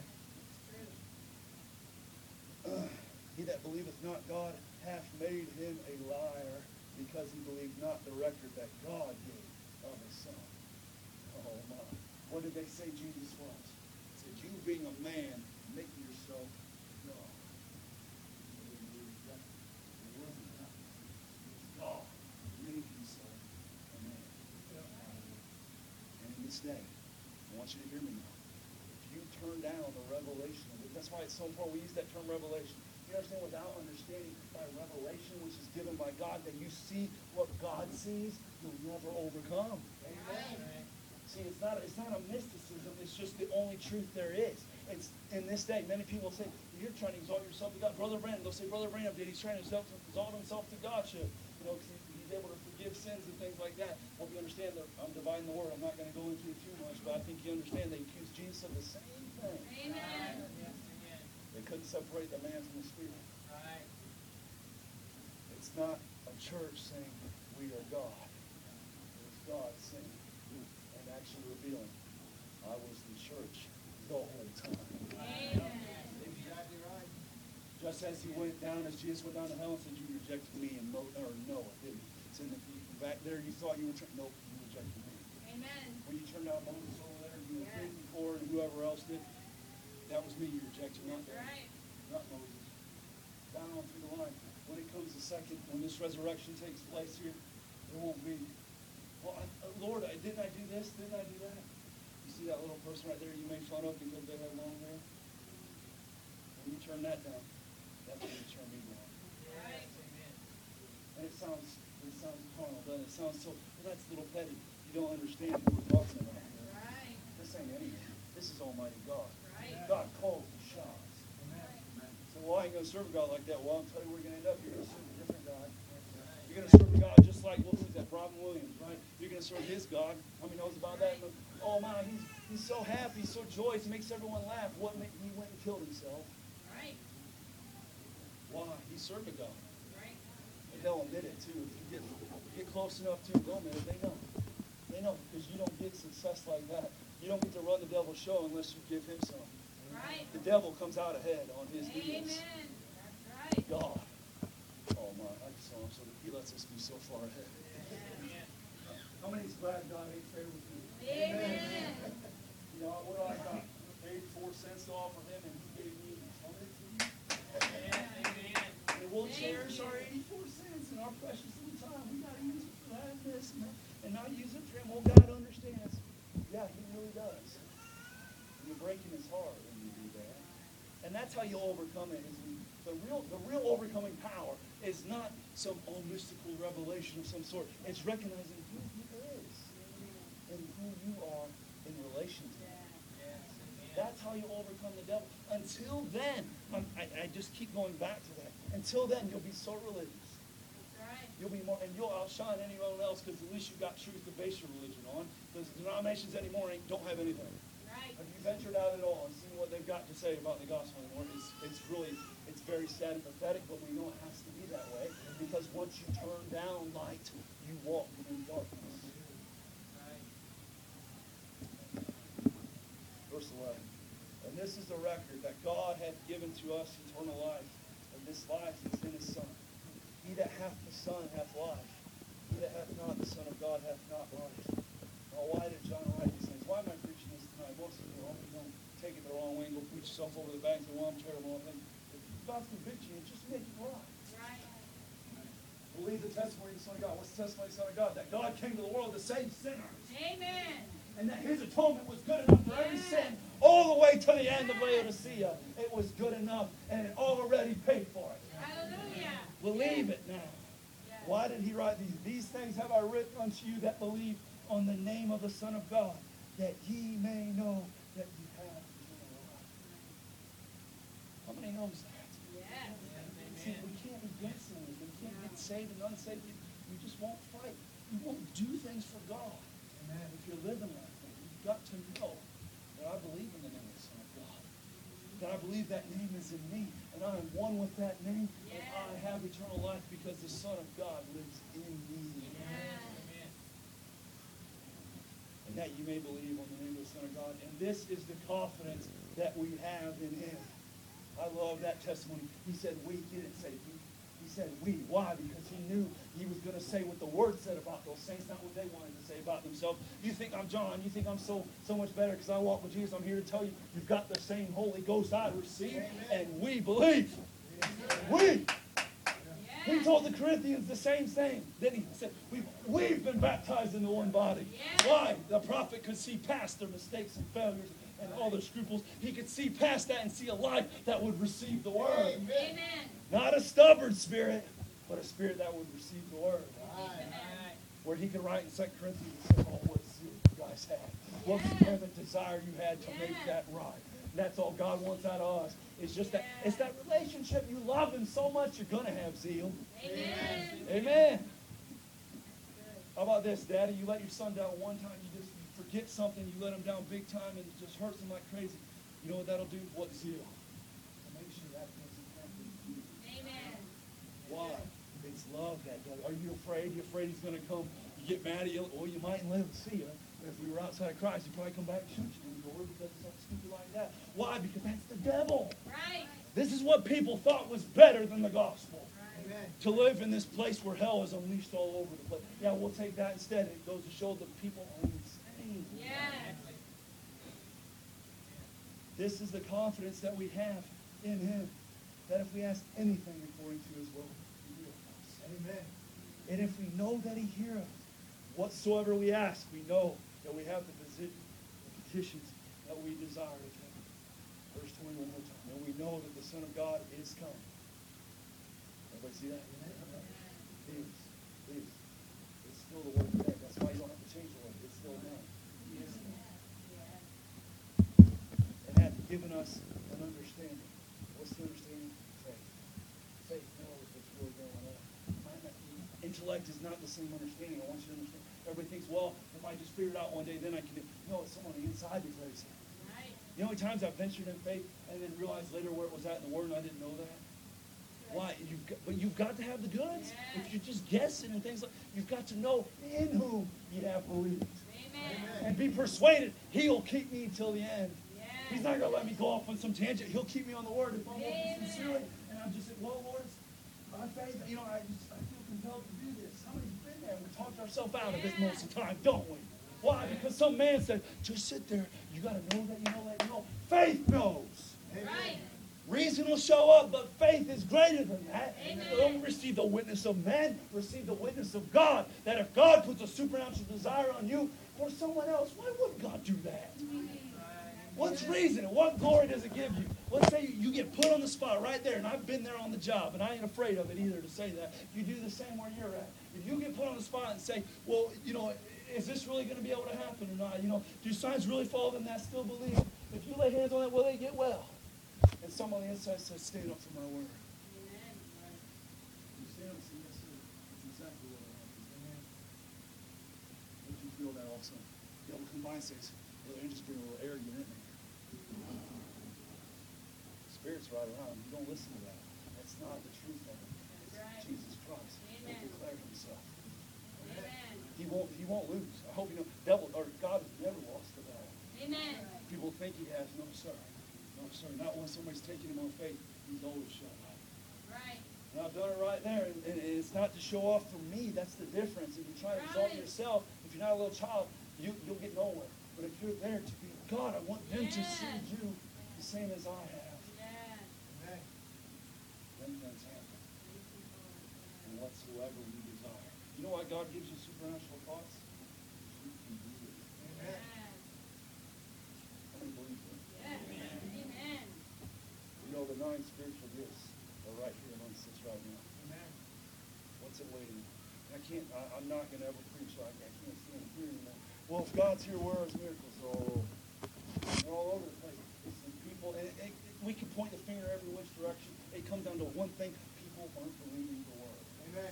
Speaker 3: He that believeth not God hath made him a liar, because he believed not the record that God gave of his Son. Oh my. What did they say Jesus was? They said, you being a man, make yourself God. He wasn't God. It was God made himself a man. And in this day, I want you to hear me now. If you turn down the revelation of it, that's why it's so important we use that term revelation. You understand, without understanding by revelation, which is given by God, that you see what God sees, you'll never overcome.
Speaker 2: Amen.
Speaker 3: See, it's not a mysticism. It's just the only truth there is. It's in this day. Many people say, you're trying to exalt yourself to God. Brother Branham, they'll say, Brother Branham did. He's trying to exalt himself to Godship. You know, because he's able to forgive sins and things like that. Hope you understand that I'm dividing the word. I'm not going to go into it too much, but I think you understand they accuse Jesus of the same thing.
Speaker 2: Amen.
Speaker 3: They couldn't separate the man from the spirit.
Speaker 2: Right.
Speaker 3: It's not a church saying we are God. It's God saying and actually revealing, I was the church the whole time.
Speaker 2: Amen.
Speaker 3: Just as he went down, as Jesus went down to hell and said, you rejected me and Noah, didn't you? So back there you thought you were nope, you rejected me.
Speaker 2: Amen.
Speaker 3: When you turned down Moses over there, you were
Speaker 2: Yeah.
Speaker 3: thinking for and whoever else did, that was me you rejected, not them.
Speaker 2: Right.
Speaker 3: Not Moses. Down on through the line. When it comes to second, when this resurrection takes place here, there won't be, well, Lord, didn't I do this? Didn't I do that? You see that little person right there you made fun of because they had long hair? When you turn that down, that's when you turn me down.
Speaker 2: Right.
Speaker 3: And it sounds carnal, doesn't it? It sounds so, well, that's a little petty. You don't understand who we're talking about here.
Speaker 2: Right.
Speaker 3: This ain't anything. This is Almighty God.
Speaker 2: Right.
Speaker 3: God calls the shots. So, well, I ain't going to serve a God like that. Well, I'll tell you where you're going to end up. You're going to serve a different God. You're going to serve a God just like, well, who's that? Robin Williams, right? You're going to serve his God. How many knows about that? Oh, man, he's so happy, so joyous, he makes everyone laugh. He went and killed himself.
Speaker 2: Right.
Speaker 3: Why? He served a God.
Speaker 2: Right.
Speaker 3: And they'll admit it, too. If you get close enough to it, they'll admit it. They know. They know, because you don't get success like that. You don't get to run the devil's show unless you give him some.
Speaker 2: Right.
Speaker 3: The devil comes out ahead on his
Speaker 2: Amen.
Speaker 3: deals.
Speaker 2: That's right.
Speaker 3: God. Oh my, I just saw him so that he lets us be so far ahead. How many's glad God ain't fair with you?
Speaker 2: Amen.
Speaker 3: You know, what do I got? I paid 4 cents to offer him and he gave me 100 to you. The we'll cherish our 84 cents and our precious little time. We got to use it for that and this and not use it for him. Well, God understands. Yeah, he really does. You're breaking his heart when you do that. And that's how you overcome it. The real overcoming power is not some mystical revelation of some sort. It's recognizing who he is and who you are in relation to him. That's how you overcome the devil. Until then, I just keep going back to that. Until then, you'll be so religious.
Speaker 2: That's right.
Speaker 3: You'll be more, and you'll outshine anyone else because at least you've got truth to base your religion on. Because denominations anymore don't have anything.
Speaker 2: Right.
Speaker 3: Have you ventured out at all and seen what they've got to say about the gospel anymore? It's very sad and pathetic, but we know it has to be that way because once you turn down light, you walk in darkness. Verse 11. And this is the record that God hath given to us eternal life, and this life is in his Son. He that hath the Son hath life. He that hath not the Son of God hath not life. Now, why did John write these things? Why am I preaching this tonight? Most of you don't take it the wrong way and go preach yourself over the back and say, well, I'm terrible. If God's convict you, just make it right.
Speaker 2: Right.
Speaker 3: Believe the testimony of the Son of God. What's the testimony of the Son of God? That God came to the world to save sinners.
Speaker 2: Amen.
Speaker 3: And that his atonement was good enough for every sin, all the way to the end of Laodicea. It was good enough, and it already paid for it.
Speaker 2: Hallelujah.
Speaker 3: Believe it now.
Speaker 2: Yes.
Speaker 3: Why did he write these? These things have I written unto you that believe on the name of the Son of God, that ye may know that you have eternal many knows that?
Speaker 2: Yes.
Speaker 3: See, we can't be guessing. We can't get saved and unsaved. You just won't fight. You won't do things for God. If you're living like that, you've got to know that I believe in the name of the Son of God. That I believe that name is in me, and I am one with that name, and I have eternal life because the Son of God lives in me. And that you may believe on the name of the Son of God. And this is the confidence that we have in Him. I love that testimony. He said we. He didn't say he. He said we. Why? Because he knew he was going to say what the Word said about those saints, not what they wanted to say about themselves. You think I'm John. You think I'm so much better because I walk with Jesus. I'm here to tell you, you've got the same Holy Ghost I received, and we believe. We. He told the Corinthians the same thing. Then he said, we've been baptized into one body. Why? The prophet could see past their mistakes and failures and all their scruples. He could see past that and see a life that would receive the Word.
Speaker 2: Amen.
Speaker 3: Not a stubborn spirit, but a spirit that would receive the Word.
Speaker 2: Amen.
Speaker 3: Where he could write in 2 Corinthians and say, oh, what zeal you guys had. What fervent desire you had to make that right. And that's all God wants out of us. It's just that, it's that relationship. You love Him so much, you're going to have zeal.
Speaker 2: Amen.
Speaker 3: Amen. How about this, Daddy? You let your son down one time, you forget something, you let him down big time, and it just hurts him like crazy. You know what that'll do? What zeal? To make sure that doesn't happen to you.
Speaker 2: Amen.
Speaker 3: Why? It's love that does. Are you afraid? You're afraid he's going to come. You get mad at you. Well, you mightn't live to see you. If we were outside of Christ, he'd probably come back and shoot you in the door because it's something stupid like that. Why? Because that's the devil.
Speaker 2: Right.
Speaker 3: This is what people thought was better than the gospel.
Speaker 2: Right.
Speaker 3: To live in this place where hell is unleashed all over the place. Yeah, we'll take that instead. It goes to show that people are insane.
Speaker 2: Yes.
Speaker 3: This is the confidence that we have in Him. That if we ask anything according to His will, He will us. Amen. And if we know that He hears us, whatsoever we ask, we know that we have the petitions that we desire of Him. Verse 20 one more time. And we know that the Son of God is coming. Everybody see that? Please. Please. It's still the word today. That's why you don't have to change the word. It's still now. He is now. And hath given us an understanding. What's the understanding? Faith. Faith knows what's really going on. Intellect is not the same understanding. I want you to understand. Everybody thinks, well, if I just figure it out one day, then I can do it. No, it's someone on the inside declares it.
Speaker 2: Right.
Speaker 3: You know how many times I've ventured in faith and then realized later where it was at in the Word and I didn't know that? Why? But you've got to have the goods.
Speaker 2: Yes.
Speaker 3: If you're just guessing and things like, you've got to know in whom you have believed.
Speaker 2: Amen.
Speaker 3: And be persuaded He'll keep me till the end.
Speaker 2: Yes.
Speaker 3: He's not going to let me go off on some tangent. He'll keep me on the Word if I'm walking
Speaker 2: Amen.
Speaker 3: sincerely. And I'm just like, well, Lord, by faith, I feel compelled to do this. Somebody's been there. We talked ourselves out of it most of the time, don't we? Why? Because some man said, just sit there. You got to know that you know that you know. Faith knows.
Speaker 2: Right.
Speaker 3: Reason will show up, but faith is greater than that.
Speaker 2: Amen.
Speaker 3: Don't receive the witness of men, receive the witness of God. That if God puts a supernatural desire on you for someone else, why wouldn't God do that? What's reason? What glory does it give you? Let's say you get put on the spot right there, and I've been there on the job, and I ain't afraid of it either to say that. You do the same where you're at. If you get put on the spot and say, well, is this really going to be able to happen or not? Do signs really follow them that still believe? If you lay hands on it, will they get well? And someone on the inside says, stand up for my word.
Speaker 2: Amen.
Speaker 3: You stand up and say, yes, sir. That's exactly what I want. Amen. Would you feel that also? The devil comes by and says, well, they're just being a little arrogant, isn't they? Spirit's right around. You don't listen to that. That's not the truth of it. It's
Speaker 2: Right.
Speaker 3: Jesus Christ.
Speaker 2: Amen.
Speaker 3: He declared Himself.
Speaker 2: Amen.
Speaker 3: He won't lose. I hope you know. Devil or God has never lost the battle.
Speaker 2: Amen.
Speaker 3: People think He has. No, sir. No, sir. Not when somebody's taking Him on faith. He's always shown up.
Speaker 2: Right.
Speaker 3: And I've done it right there. And it's not to show off for me. That's the difference. If you try to exalt
Speaker 2: Right.
Speaker 3: yourself, if you're not a little child, you'll get nowhere. But if you're there to be God, I want them to see
Speaker 2: Yes.
Speaker 3: you the same as I have.
Speaker 2: Yes.
Speaker 3: Then things happen. And whatsoever we desire. You know why God gives you supernatural thoughts? You can do it.
Speaker 2: Yes.
Speaker 3: How many believe that?
Speaker 2: Yes. Amen.
Speaker 3: You know, the 9 spiritual gifts are right here amongst us right now. What's it waiting? I'm not going to ever preach like I can't stand here anymore. Well, if God's here, where are His miracles? They're all over the place. It's the people. And we can point the finger every which direction. It comes down to one thing: people aren't believing the word.
Speaker 4: Amen.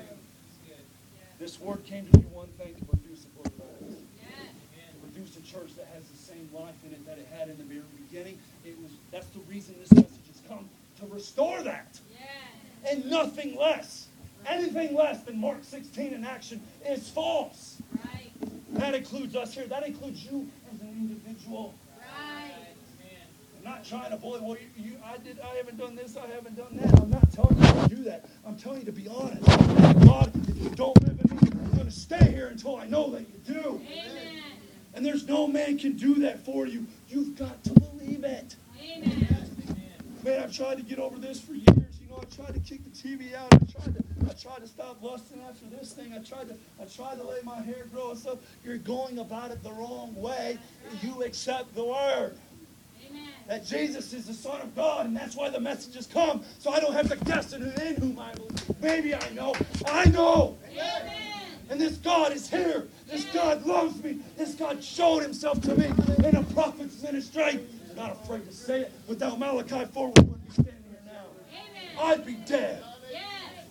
Speaker 3: This word came to do one thing: to produce a book of Acts.
Speaker 2: Yes.
Speaker 3: Produce a church that has the same life in it that it had in the very beginning. That's the reason this message has come, to restore that.
Speaker 2: Yes.
Speaker 3: And nothing less. Anything less than Mark 16 in action is false.
Speaker 2: Right.
Speaker 3: That includes us here. That includes you as an individual.
Speaker 2: Right.
Speaker 3: I'm not trying to bully. Well, I haven't done this. I haven't done that. I'm not telling you to do that. I'm telling you to be honest. God, if you don't live in me, I'm going to stay here until I know that you do.
Speaker 2: Amen.
Speaker 3: And there's no man can do that for you. You've got to believe it.
Speaker 2: Amen.
Speaker 3: Man, I've tried to get over this for years. You know, I tried to kick the TV out. I tried to stop lusting after this thing. I tried to let my hair grow and stuff. You're going about it the wrong way. You accept the word.
Speaker 2: Amen.
Speaker 3: That Jesus is the Son of God, and that's why the messages come. So I don't have to guess in whom I believe. Maybe I know. I know.
Speaker 2: Amen.
Speaker 3: And this God is here. This God loves me. This God showed himself to me in a prophet's ministry. I'm not afraid to say it. Without Malachi 4, we wouldn't be standing here now.
Speaker 2: Amen.
Speaker 3: I'd be dead.
Speaker 2: Yes.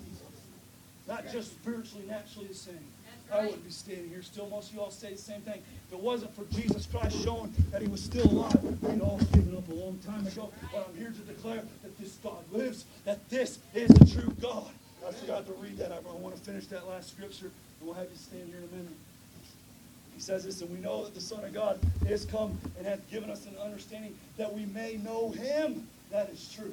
Speaker 3: Not just spiritually, naturally the same.
Speaker 2: That's
Speaker 3: I
Speaker 2: right.
Speaker 3: wouldn't be standing here still. Most of you all say the same thing. If it wasn't for Jesus Christ showing that he was still alive, we'd all given up a long time ago. But I'm here to declare that this God lives, that this is the true God. I forgot to read that. I want to finish that last scripture, and we'll have you stand here in a minute. He says this, and we know that the Son of God is come and hath given us an understanding that we may know him. That is true.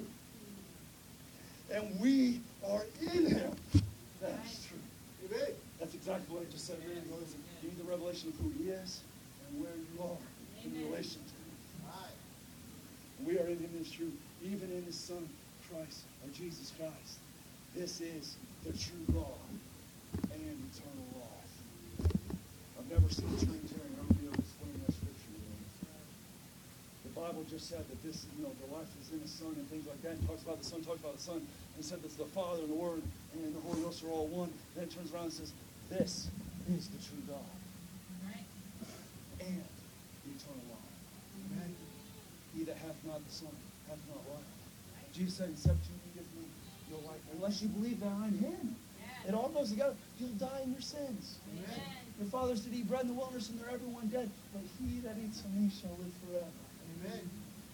Speaker 3: And we are in him. That is true.
Speaker 4: Amen.
Speaker 3: That's exactly what I just said. Really, you need the revelation of who he is and where you are in relation to him.
Speaker 4: Right.
Speaker 3: We are in him is true, even in his Son, Christ, or Jesus Christ. This is the true God and eternal life. I've never seen a Trinitarian ever be able to explain that scripture to me. The Bible just said that this, the life is in the Son and things like that. It talks about the Son, and said that the Father and the Word and the Holy Ghost are all one. Then it turns around and says, this is the true God
Speaker 2: Right.
Speaker 3: and the eternal life. Amen. He that hath not the Son hath not life. Jesus said, except you give me your life, unless you believe that I'm him.
Speaker 2: Yes.
Speaker 3: It all goes together. You'll die in your sins.
Speaker 2: Amen.
Speaker 3: Your fathers did eat bread in the wilderness, and they're everyone dead. But he that eats of me shall live forever.
Speaker 4: Amen.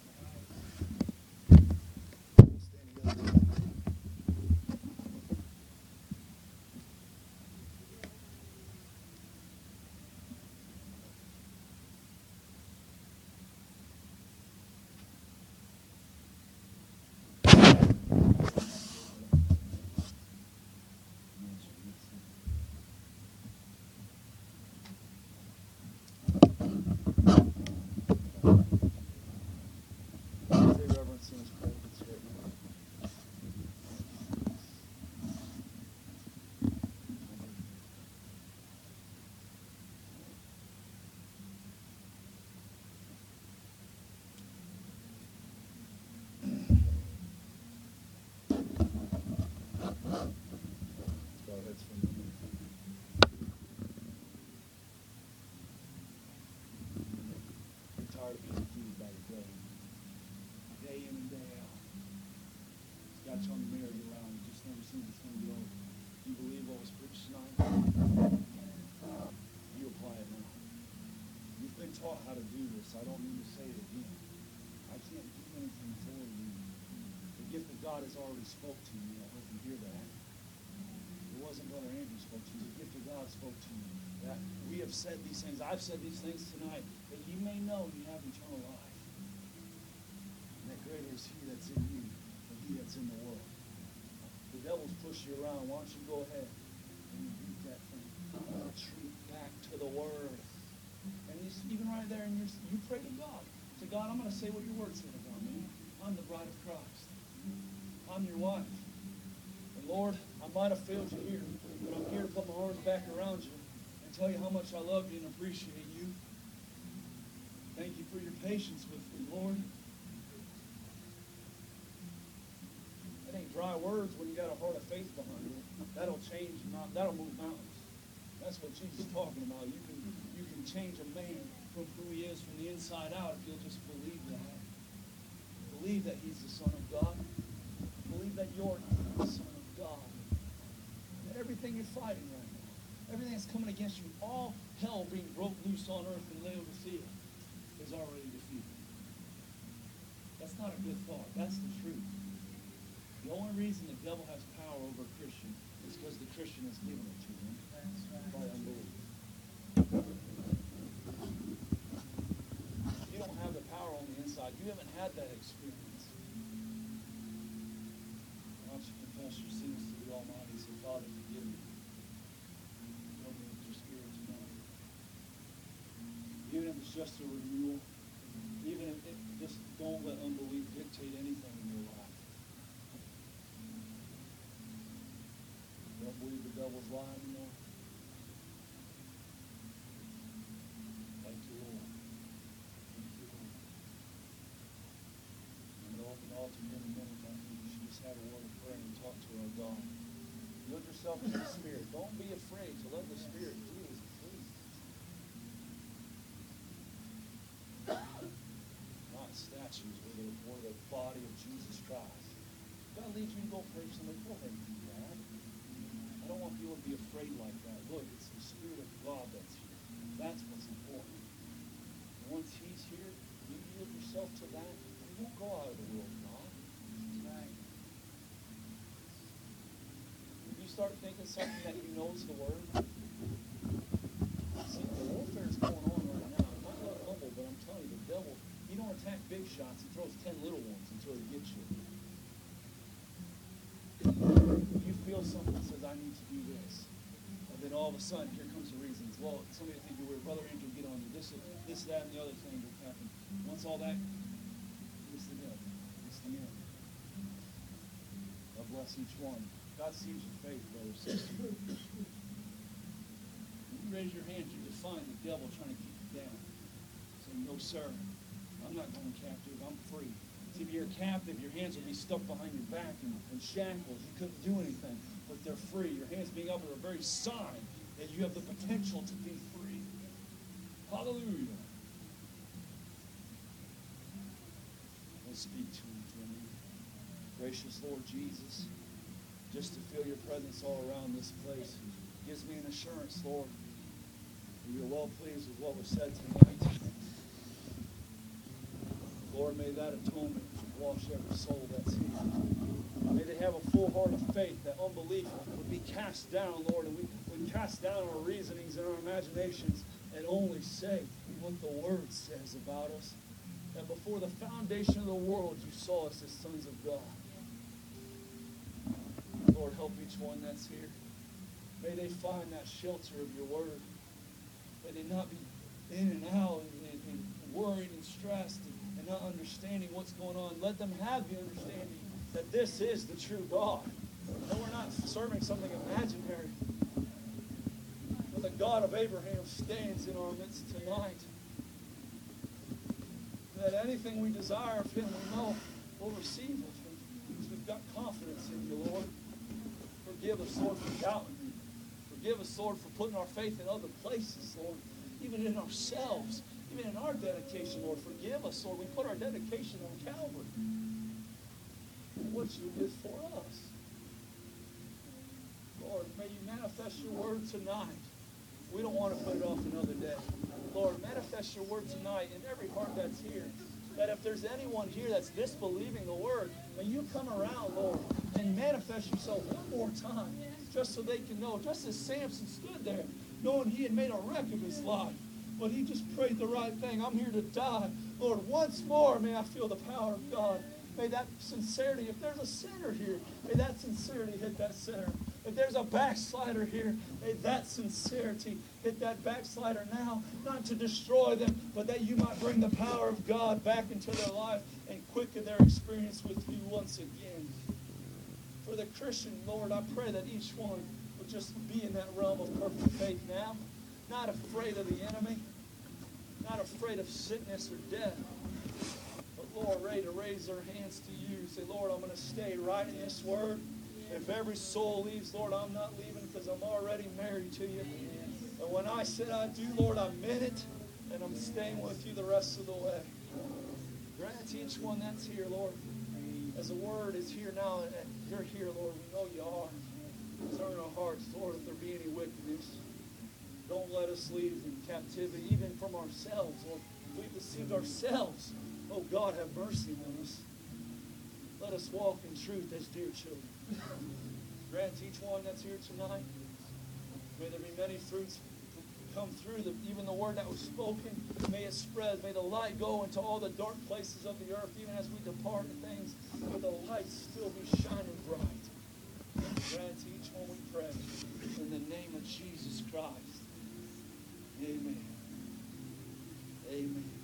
Speaker 3: Say reverence in his presence right now. Bow heads for a minute. I'm tired of being accused by the devil. Day in and day out. God trying to marry you around. You just never seems it's going to be over. You believe what was preached tonight? You apply it now. You've been taught how to do this. I don't need to say it again. I can't do anything for you. The gift of God has already spoke to you. I hope you hear that. It wasn't Brother Andrew spoke to you. The gift of God spoke to you. That we have said these things. I've said these things tonight. That you may know you have eternal life. And that greater is he that's in you than he that's in the world. The devil's push you around. Why don't you go ahead and rebuke that thing? Retreat back to the word. And even right there, you pray to God. Say, God, I'm going to say what your word said about me. I'm the bride of Christ. I'm your wife. And Lord, I might have failed you here, but I'm here to put my arms back around you and tell you how much I love you and appreciate you. Thank you for your patience with me, Lord. That ain't dry words when you got a heart of faith behind it. That'll change, that'll move mountains. That's what Jesus is talking about. You can change a man from who he is from the inside out if you'll just believe that. Believe that He's the Son of God. Believe that you're the Son of God. That everything you're fighting right now, everything that's coming against you, all hell being broke loose on earth in Laodicea is already defeated. That's not a good thought. That's the truth. The only reason the devil has power over a Christian is because the Christian has given it to him by unbelief. You don't have the power on the inside. You haven't had that experience. Why don't you confess your sins to the Almighty? Say, Father, forgive me. Fill me with your Spirit tonight. Even if it's just a renewal, even if it, just don't let unbelief dictate anything in your life. Don't believe the devil's lie anymore. Thank you, Lord. Thank you, Lord. I'm going to open the altar here in a minute. I think you should just have a word of prayer and talk to our God. Yield yourself to the Spirit. Don't be afraid to let the Spirit do as He pleases. Not statues. We're the body of Jesus Christ. God leads you to go pray for somebody. Go ahead and do that. I don't want people to be afraid like that. Look, it's the Spirit of God that's here. That's what's important. And once He's here, you yield yourself to that, you won't go out of the will of God. That's right. If you start thinking something that you know is the Word, see, the warfare is going on right now. I'm not going to humble, but I'm telling you, the devil, he don't attack big shots. He throws 10 little ones until he gets you. You feel something that says, I need to do this. And then all of a sudden, here comes the reasons. Well, somebody will think you're weird. Brother Andrew, get on you. This, that, and the other thing will happen. Once all that, it's the devil. It's the end. God bless each one. God sees your faith, brother, sister. When you raise your hand, you define the devil trying to keep you down. Say, no, sir. I'm not going captive. I'm free. See, if you're captive, your hands will be stuck behind your back and shackles. You couldn't do anything, but they're free. Your hands being up are a very sign that you have the potential to be free. Hallelujah. Let's speak to Him for a minute. Gracious Lord Jesus, just to feel your presence all around this place gives me an assurance, Lord, that you're well pleased with what was said tonight. Lord, may that atonement wash every soul that's here. May they have a full heart of faith, that unbelief would be cast down, Lord, and we would cast down our reasonings and our imaginations and only say what the Word says about us. That before the foundation of the world, you saw us as sons of God. Lord, help each one that's here. May they find that shelter of your Word. May they not be in and out and worried and stressed and not understanding what's going on. Let them have the understanding that this is the true God. And we're not serving something imaginary. But the God of Abraham stands in our midst tonight. That anything we desire of Him, we know we'll receive of Him. Because we've got confidence in you, Lord. Forgive us, Lord, for doubting you. Forgive us, Lord, for putting our faith in other places, Lord. Even in ourselves. Even in our dedication, Lord. Forgive us, Lord. We put our dedication on Calvary. And what you did for us. Lord, may you manifest your word tonight. We don't want to put it off another day. Lord, manifest your word tonight in every heart that's here. That if there's anyone here that's disbelieving the word, may you come around, Lord, and manifest yourself one more time. Just so they can know. Just as Samson stood there, knowing he had made a wreck of his life. But he just prayed the right thing. I'm here to die. Lord, once more may I feel the power of God. May that sincerity, if there's a sinner here, may that sincerity hit that sinner. If there's a backslider here, may that sincerity hit that backslider now, not to destroy them, but that you might bring the power of God back into their life and quicken their experience with you once again. For the Christian, Lord, I pray that each one would just be in that realm of perfect faith now, not afraid of the enemy, not afraid of sickness or death, but Lord, ready to raise their hands to you. Say, Lord, I'm going to stay right in this word. If every soul leaves, Lord, I'm not leaving because I'm already married to you. And when I said I do, Lord, I meant it, and I'm staying with you the rest of the way. Grant to each one that's here, Lord. As the word is here now, and you're here, Lord, we know you are. Turn our hearts, Lord, if there be any wickedness. Don't let us leave in captivity, even from ourselves, Lord. We've deceived ourselves. Oh, God, have mercy on us. Let us walk in truth as dear children. Grant each one that's here tonight, may there be many fruits come through, even the word that was spoken. May it spread. May the light go into all the dark places of the earth, even as we depart and things. May the light still be shining bright. Grant to each one we pray. In the name of Jesus Christ. Amen. Amen.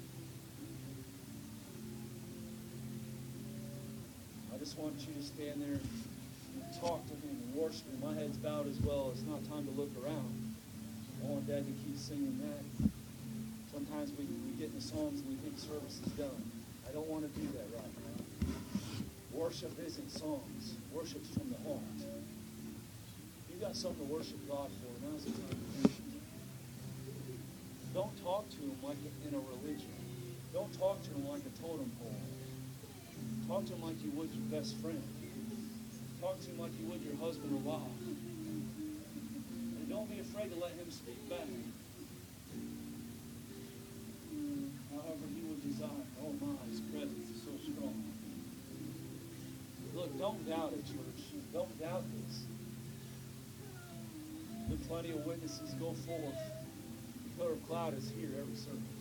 Speaker 3: I just want you to stand there and talk to him and worship him. My head's bowed as well. It's not time to look around. I want Dad to keep singing that. Sometimes we get in the songs and we think service is done. I don't want to do that right now. Worship isn't songs. Worship's from the heart. You've got something to worship God for. Now's the time to do it. Don't talk to him like in a religion. Don't talk to him like a totem pole. Talk to him like you would your best friend. Talk to him like you would your husband or wife. And don't be afraid to let him speak back. However he would desire. Oh my, his presence is so strong. Look, don't doubt it, church. Don't doubt this. Let plenty of witnesses go forth. The pillar of cloud is here every service.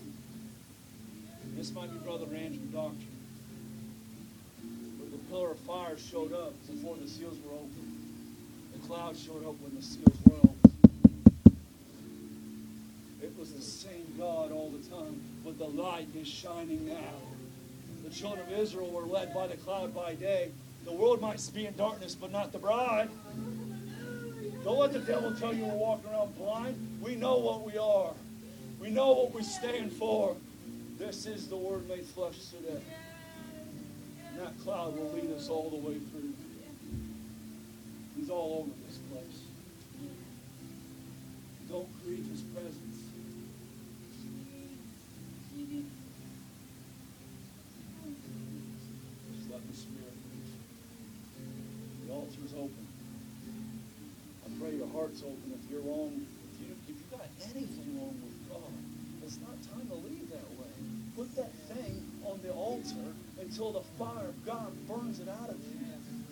Speaker 3: This might be Brother Andrew Doctrine. But the pillar of fire showed up before the seals were opened. The cloud showed up when the seals were opened. It was the same God all the time, but the light is shining now. The children of Israel were led by the cloud by day. The world might be in darkness, but not the bride. Don't let the devil tell you we're walking around blind. We know what we are. We know what we stand for. This is the Word made flesh today. And that cloud will lead us all the way through. He's all over this place. Don't grieve His presence. Just let the Spirit move. The altar's open. I pray your heart's open. If you're wrong, if you got anything wrong with God, it's not time to leave that way. Put that thing on the altar until the fire of God burns it out of you.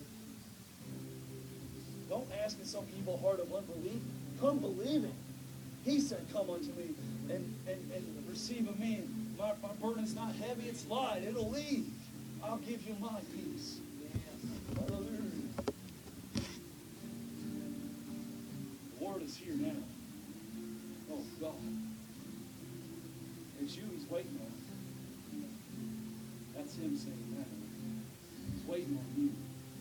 Speaker 3: Don't ask in some evil heart of unbelief. Come believing. He said, come unto me and receive of me. My burden's not heavy, it's light. It'll leave. I'll give you my peace. Hallelujah. The Word is here now. Oh, God. It's you He's waiting on. That's Him saying that. He's waiting on you.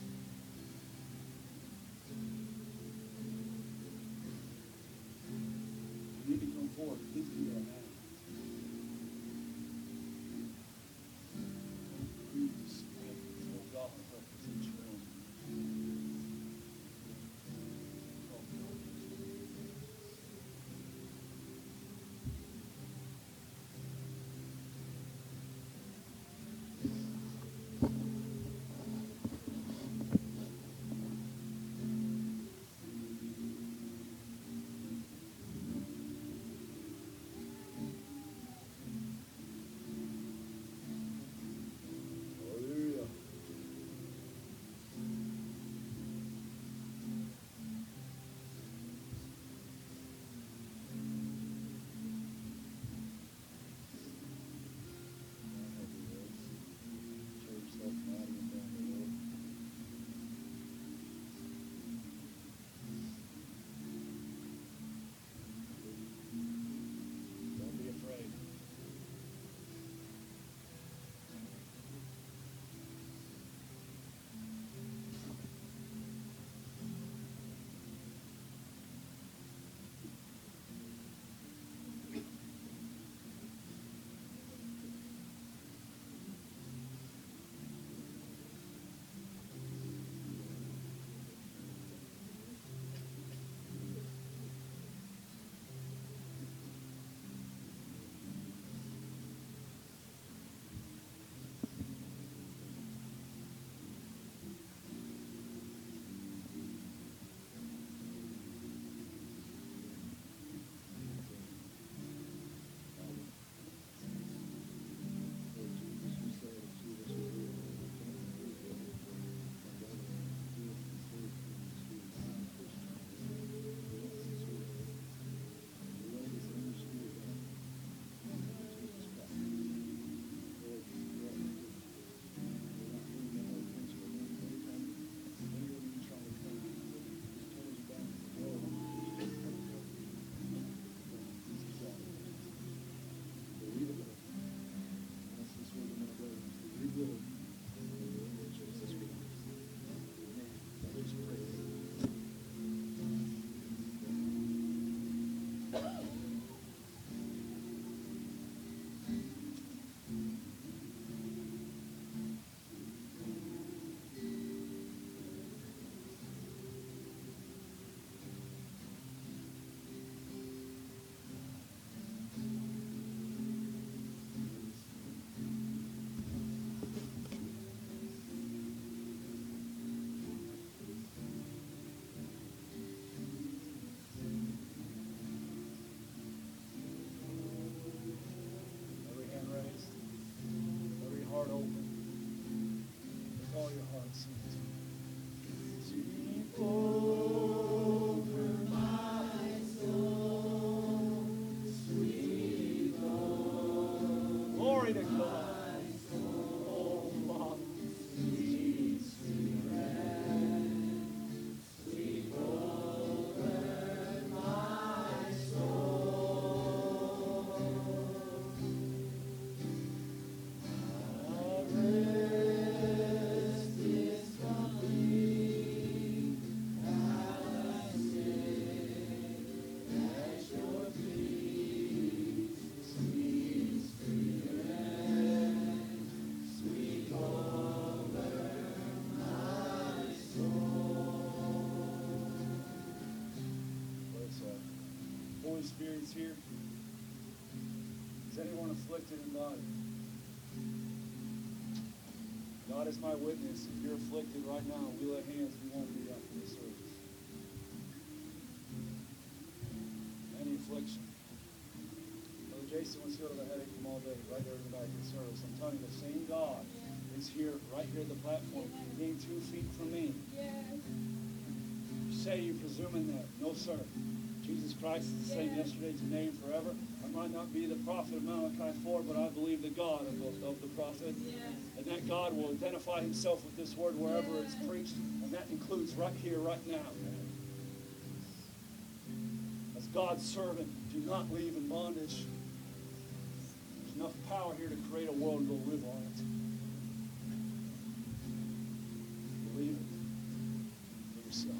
Speaker 3: You need to come forward. Please do that now. Breathe the Spirit. Oh, God, help us each one. Oh, God. Holy Spirit's here. Is anyone afflicted in body? God is my witness. If you're afflicted right now, we lay hands, we won't be after this service. Any affliction. Brother Jason was healed of a headache from all day, right there in the back of the service. I'm telling you, the same God is here, right here at the platform, being 2 feet from me.
Speaker 2: Yes.
Speaker 3: You say you're presuming that. No, sir. Jesus Christ is the same yesterday, today, and forever. I might not be the prophet of Malachi 4, but I believe the God of the prophet.
Speaker 2: Yes.
Speaker 3: And that God will identify himself with this word wherever it's preached. And that includes right here, right now. As God's servant, do not leave in bondage. There's enough power here to create a world and go live on it. Believe it for yourself.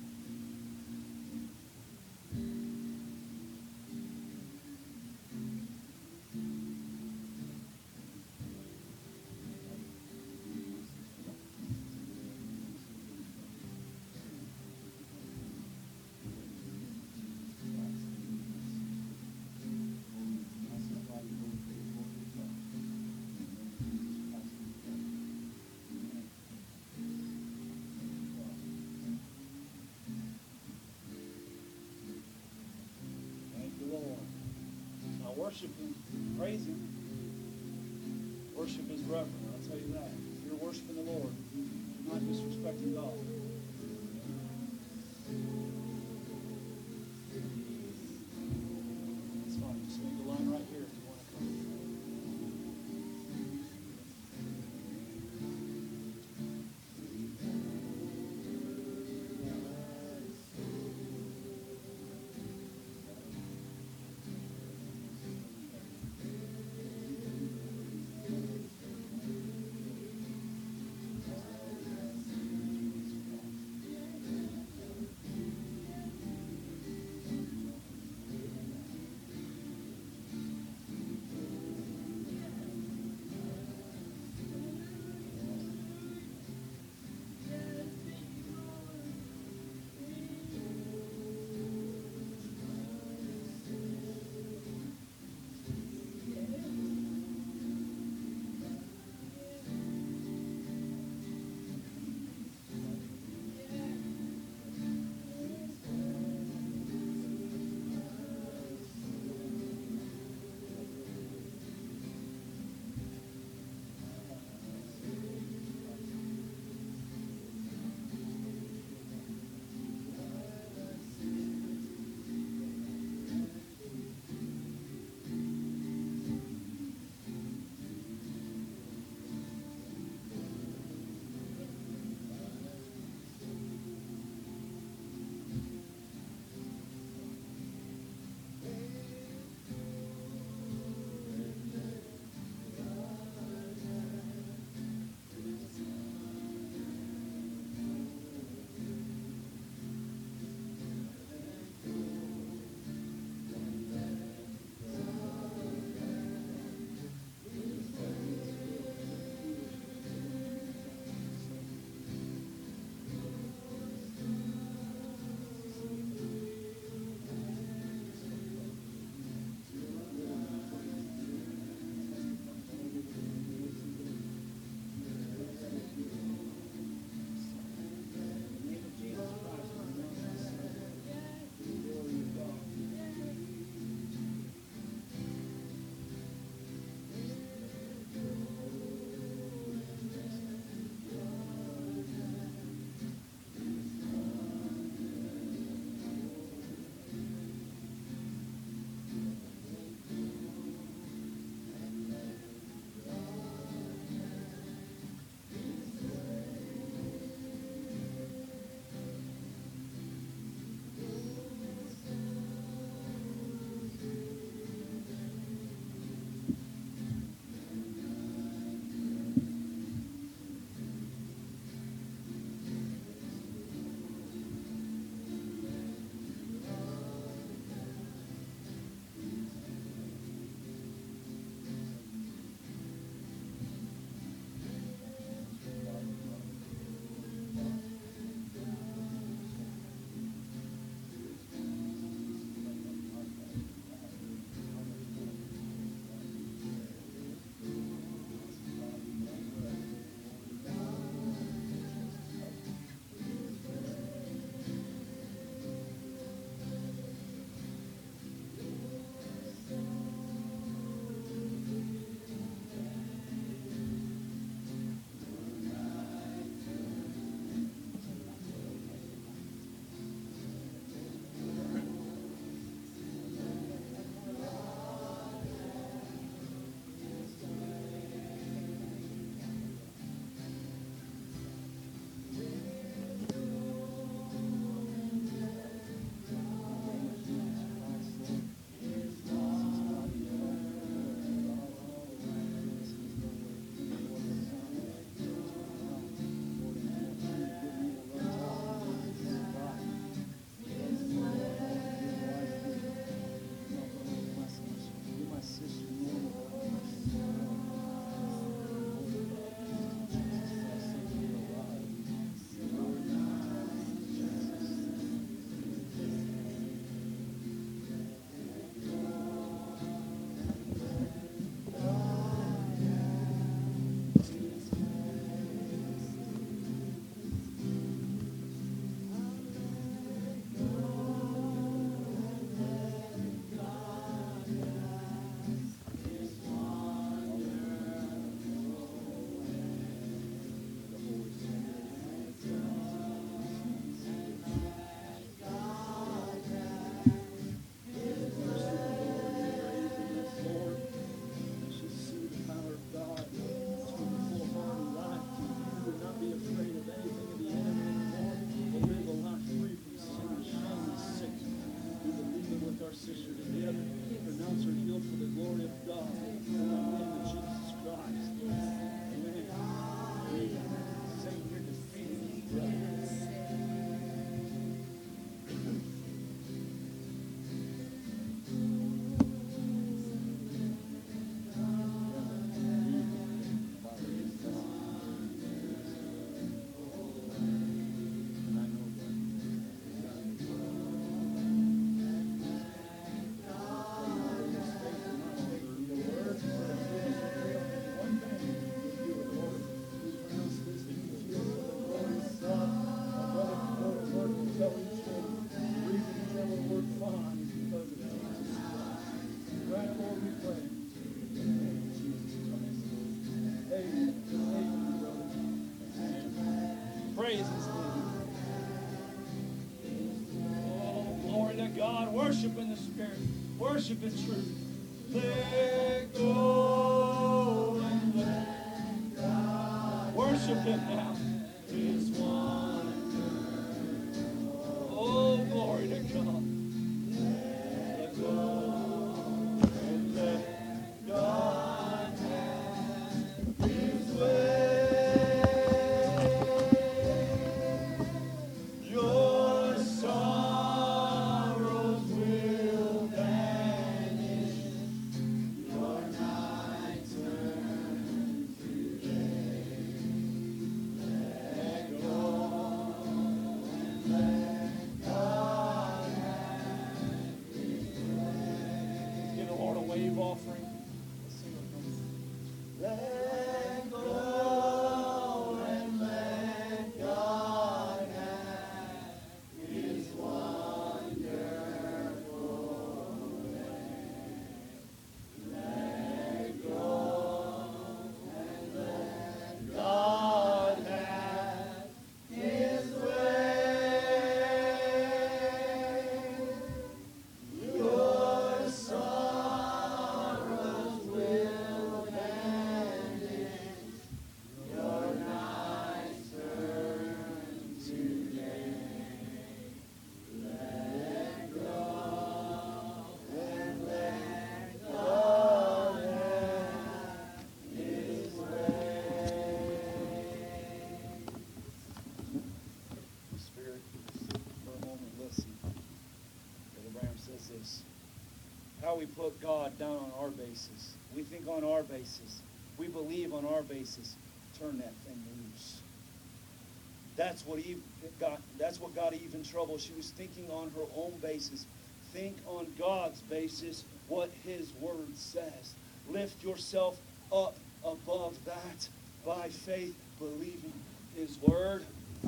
Speaker 3: Worship Him, praise Him. Worship is reverent, I'll tell you that. If you're worshiping the Lord, you're not disrespecting God. It's fine, just make a line right here if you want to come. God. Worship in the Spirit. Worship in truth. Let go and let God. Worship Him now. His wonder. Oh, glory to God. Let go and let God have His way. Your sorrows will vanish. Your night turn to day. Let go and let God have His way. Give the Lord a wave offering. Let's sing it. Let go and let God have His wonderful way. Let go and let God have His way. Your sorrows will vanish. Your nights turn to day. Let go and let God have His way. Spirit, for a moment, listen. Brother Branham says this. How we put God down on our basis. We think on our basis. We believe on our basis. Turn that thing loose. That's what got Eve in trouble. She was thinking on her own basis. Think on God's basis, what His Word says. Lift yourself up above that by faith, believing His Word.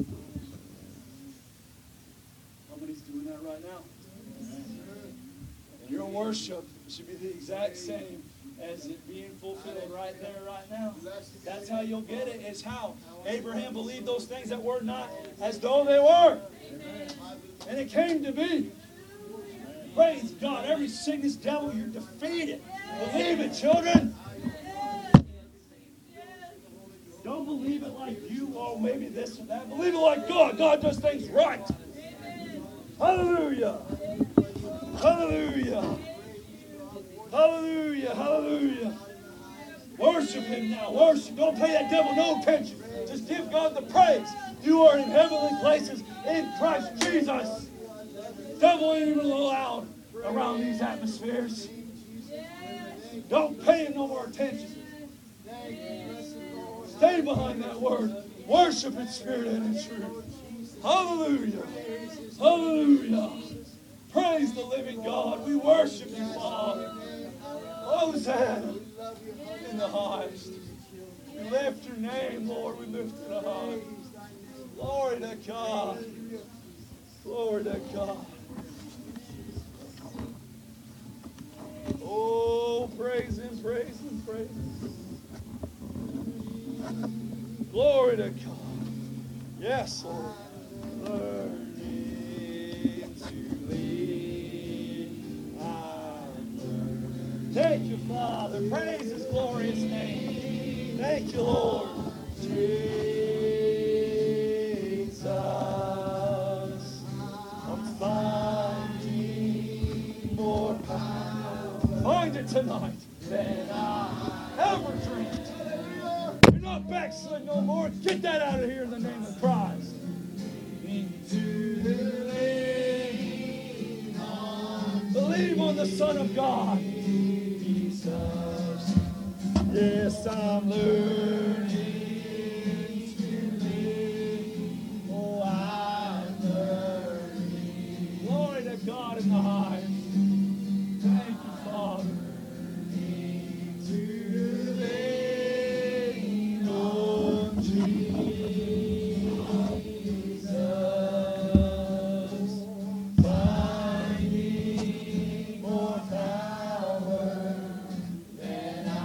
Speaker 3: Somebody's doing that right now. And your worship should be the exact same as it being fulfilled right there, right now. That's how you'll get it. It's how Abraham believed those things that were not as though they were. And it came to be. Praise God. Every sickness, devil, you're defeated. Believe it, children. Don't believe it like you, oh, maybe this or that. Believe it like God. God does things right. Hallelujah. Hallelujah. Hallelujah. Hallelujah. Worship Him now. Worship. Don't pay that devil no attention. Just give God the praise. You are in heavenly places in Christ Jesus. Devil ain't even allowed around these atmospheres. Don't pay him no more attention. Stay behind that word. Worship in spirit and in truth. Hallelujah. Hallelujah. Praise the living God. We worship you, Father. Hosanna in the highest. We lift your name, Lord. We lift it high. Glory to God. Glory to God. Oh, praise Him, praise Him, praise Him. Glory to God. Yes, Lord. Learning to lead our burden. Thank you, Father. Praise His glorious name. Thank you, Lord. Jesus, I'm finding more power. Find it tonight than I ever dreamed. You're not backsliding no more. Get that out of here in the name of Christ. Into the living arms. Believe on the Son of God. Jesus. Yes, I'm learning to live. Oh, I'm learning. Glory to God in the highest. Thank you, Father. To lean on Jesus, finding more power than I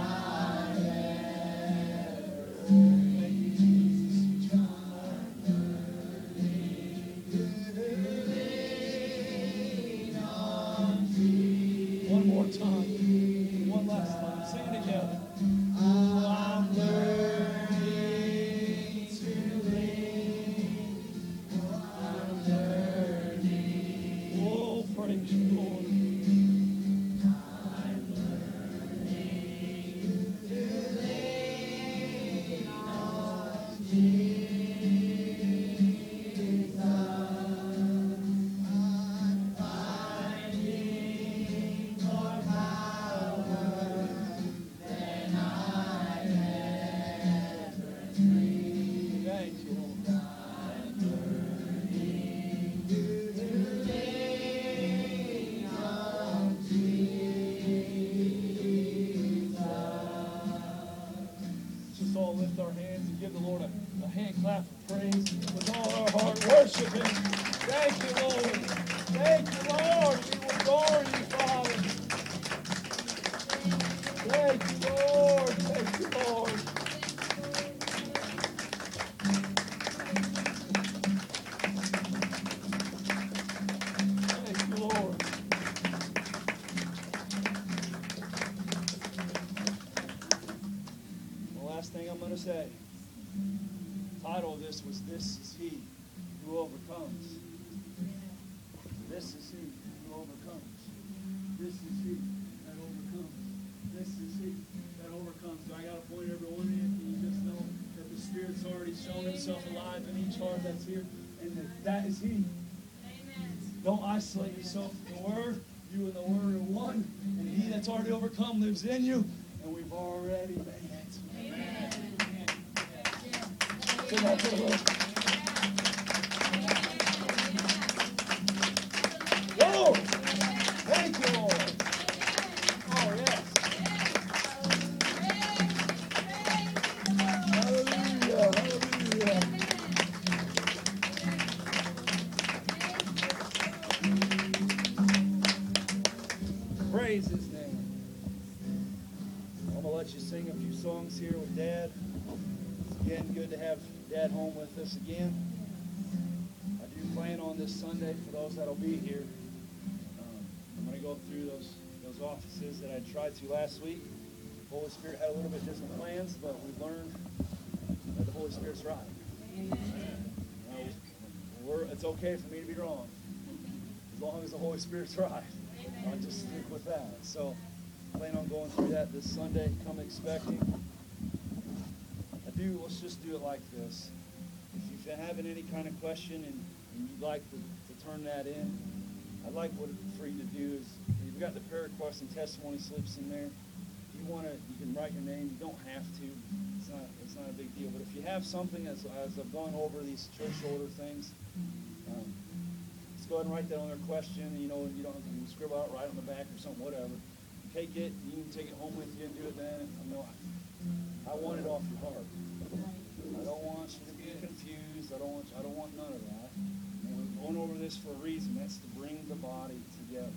Speaker 3: ever. Thank you, Jesus. I'm learning to lean on more time. One last time. Sing it together. I'm learning to lean. I'm learning. Oh, praise you, Lord. I'm learning to lean on Jesus. I'm finding more power than I ever dreamed. Thank you, Lord. I'm learning to lean on Jesus. Just all lift our hands and give the Lord a hand clap of praise with all our heart. Worship Him. Thank you, Lord. Thank you, Lord. We adore you, Father. Thank you, Lord. Thank you, Lord. Thank you, Lord. The last thing I'm going to say. The title of this was This is He Who Overcomes. This is He who overcomes. This is He that overcomes. This is He that overcomes. Do I got to point everyone in? Can you just know that the Spirit's already shown Himself alive in each heart that's here? And that is He.
Speaker 2: Amen.
Speaker 3: Don't isolate yourself from the Word. You and the Word are one. And He that's already overcome lives in you. And we've already made it.
Speaker 2: Amen.
Speaker 3: So that's it, Lord. Whoa! Thank you, Lord. Oh, yes. Hallelujah. Hallelujah. Praise His name. I'm going to let you sing a few songs here with Dad. It's again good to have Dad home with us again. I do plan on this Sunday, for those that'll be here, I'm going to go through those offices that I tried to last week. The Holy Spirit had a little bit different plans, but we've learned that the Holy Spirit's right. It's okay for me to be wrong, as long as the Holy Spirit's right. I'll just stick with that. So I plan on going through that this Sunday. Come expecting. Let's just do it like this. If you're having any kind of question and you'd like to turn that in, I'd like for you to do is, you've got the prayer request and testimony slips in there. If you want to, you can write your name. You don't have to. It's not a big deal. But if you have something, as I've gone over these church shoulder things, just go ahead and write that on their question. You know, you don't have to scribble out, write on the back or something, whatever. Take it. You can take it home with you and do it then. I want it off your heart. I don't want you to be confused. I don't want none of that. And we're going over this for a reason. That's to bring the body together.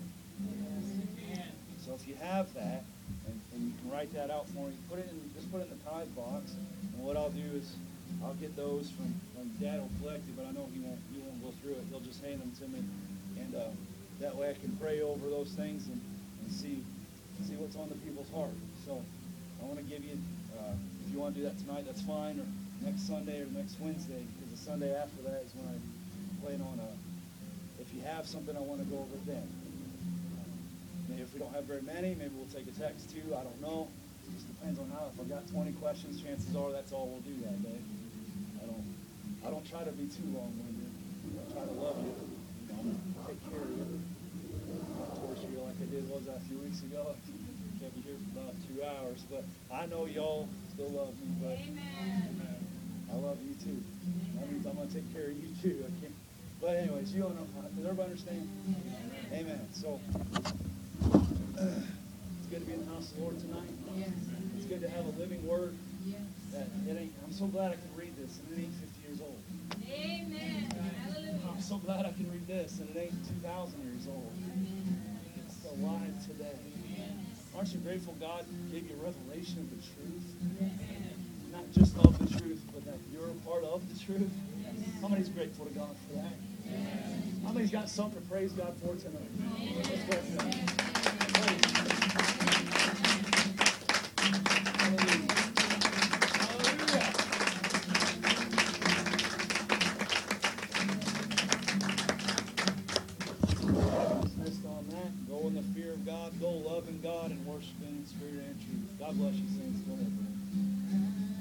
Speaker 3: So if you have that, and you can write that out for me, just put it in the tithe box. And what I'll do is I'll get those from Dad will collect it, but I know he won't go through it. He'll just hand them to me, and that way I can pray over those things and see what's on the people's heart. So I want to give you, if you want to do that tonight, that's fine, or next Sunday or next Wednesday, because the Sunday after that is when I plan on, if you have something I want to go over then. Maybe if we don't have very many, maybe we'll take a text too, I don't know. It just depends on how. If I've got 20 questions, chances are that's all we'll do that day. I don't try to be too long-winded. I try to love you. Take care of you. Not torture you like I was a few weeks ago. Can't be here for about 2 hours, but I know y'all still love me. But
Speaker 2: Amen.
Speaker 3: I love you too. That means I'm gonna take care of you too. I can't. But anyways, you don't know. Does everybody understand? Amen. So it's good to be in the house of the Lord tonight.
Speaker 2: Yes.
Speaker 3: It's good to have a living word.
Speaker 2: Yes.
Speaker 3: I'm so glad I can read this, and it ain't 50 years old.
Speaker 2: Amen. Hallelujah.
Speaker 3: I'm so glad I can read this, and it ain't 2,000 years old. It's alive today. Aren't you grateful God gave you a revelation of the truth? Not just of the truth, but that you're a part of the truth. How many's grateful to God for that? How many's got something to praise God for tonight? Let's go. Dismissed on that. Go in the fear of God. Go loving God and worshiping in spirit and truth. God bless you, saints. Go ahead, brother.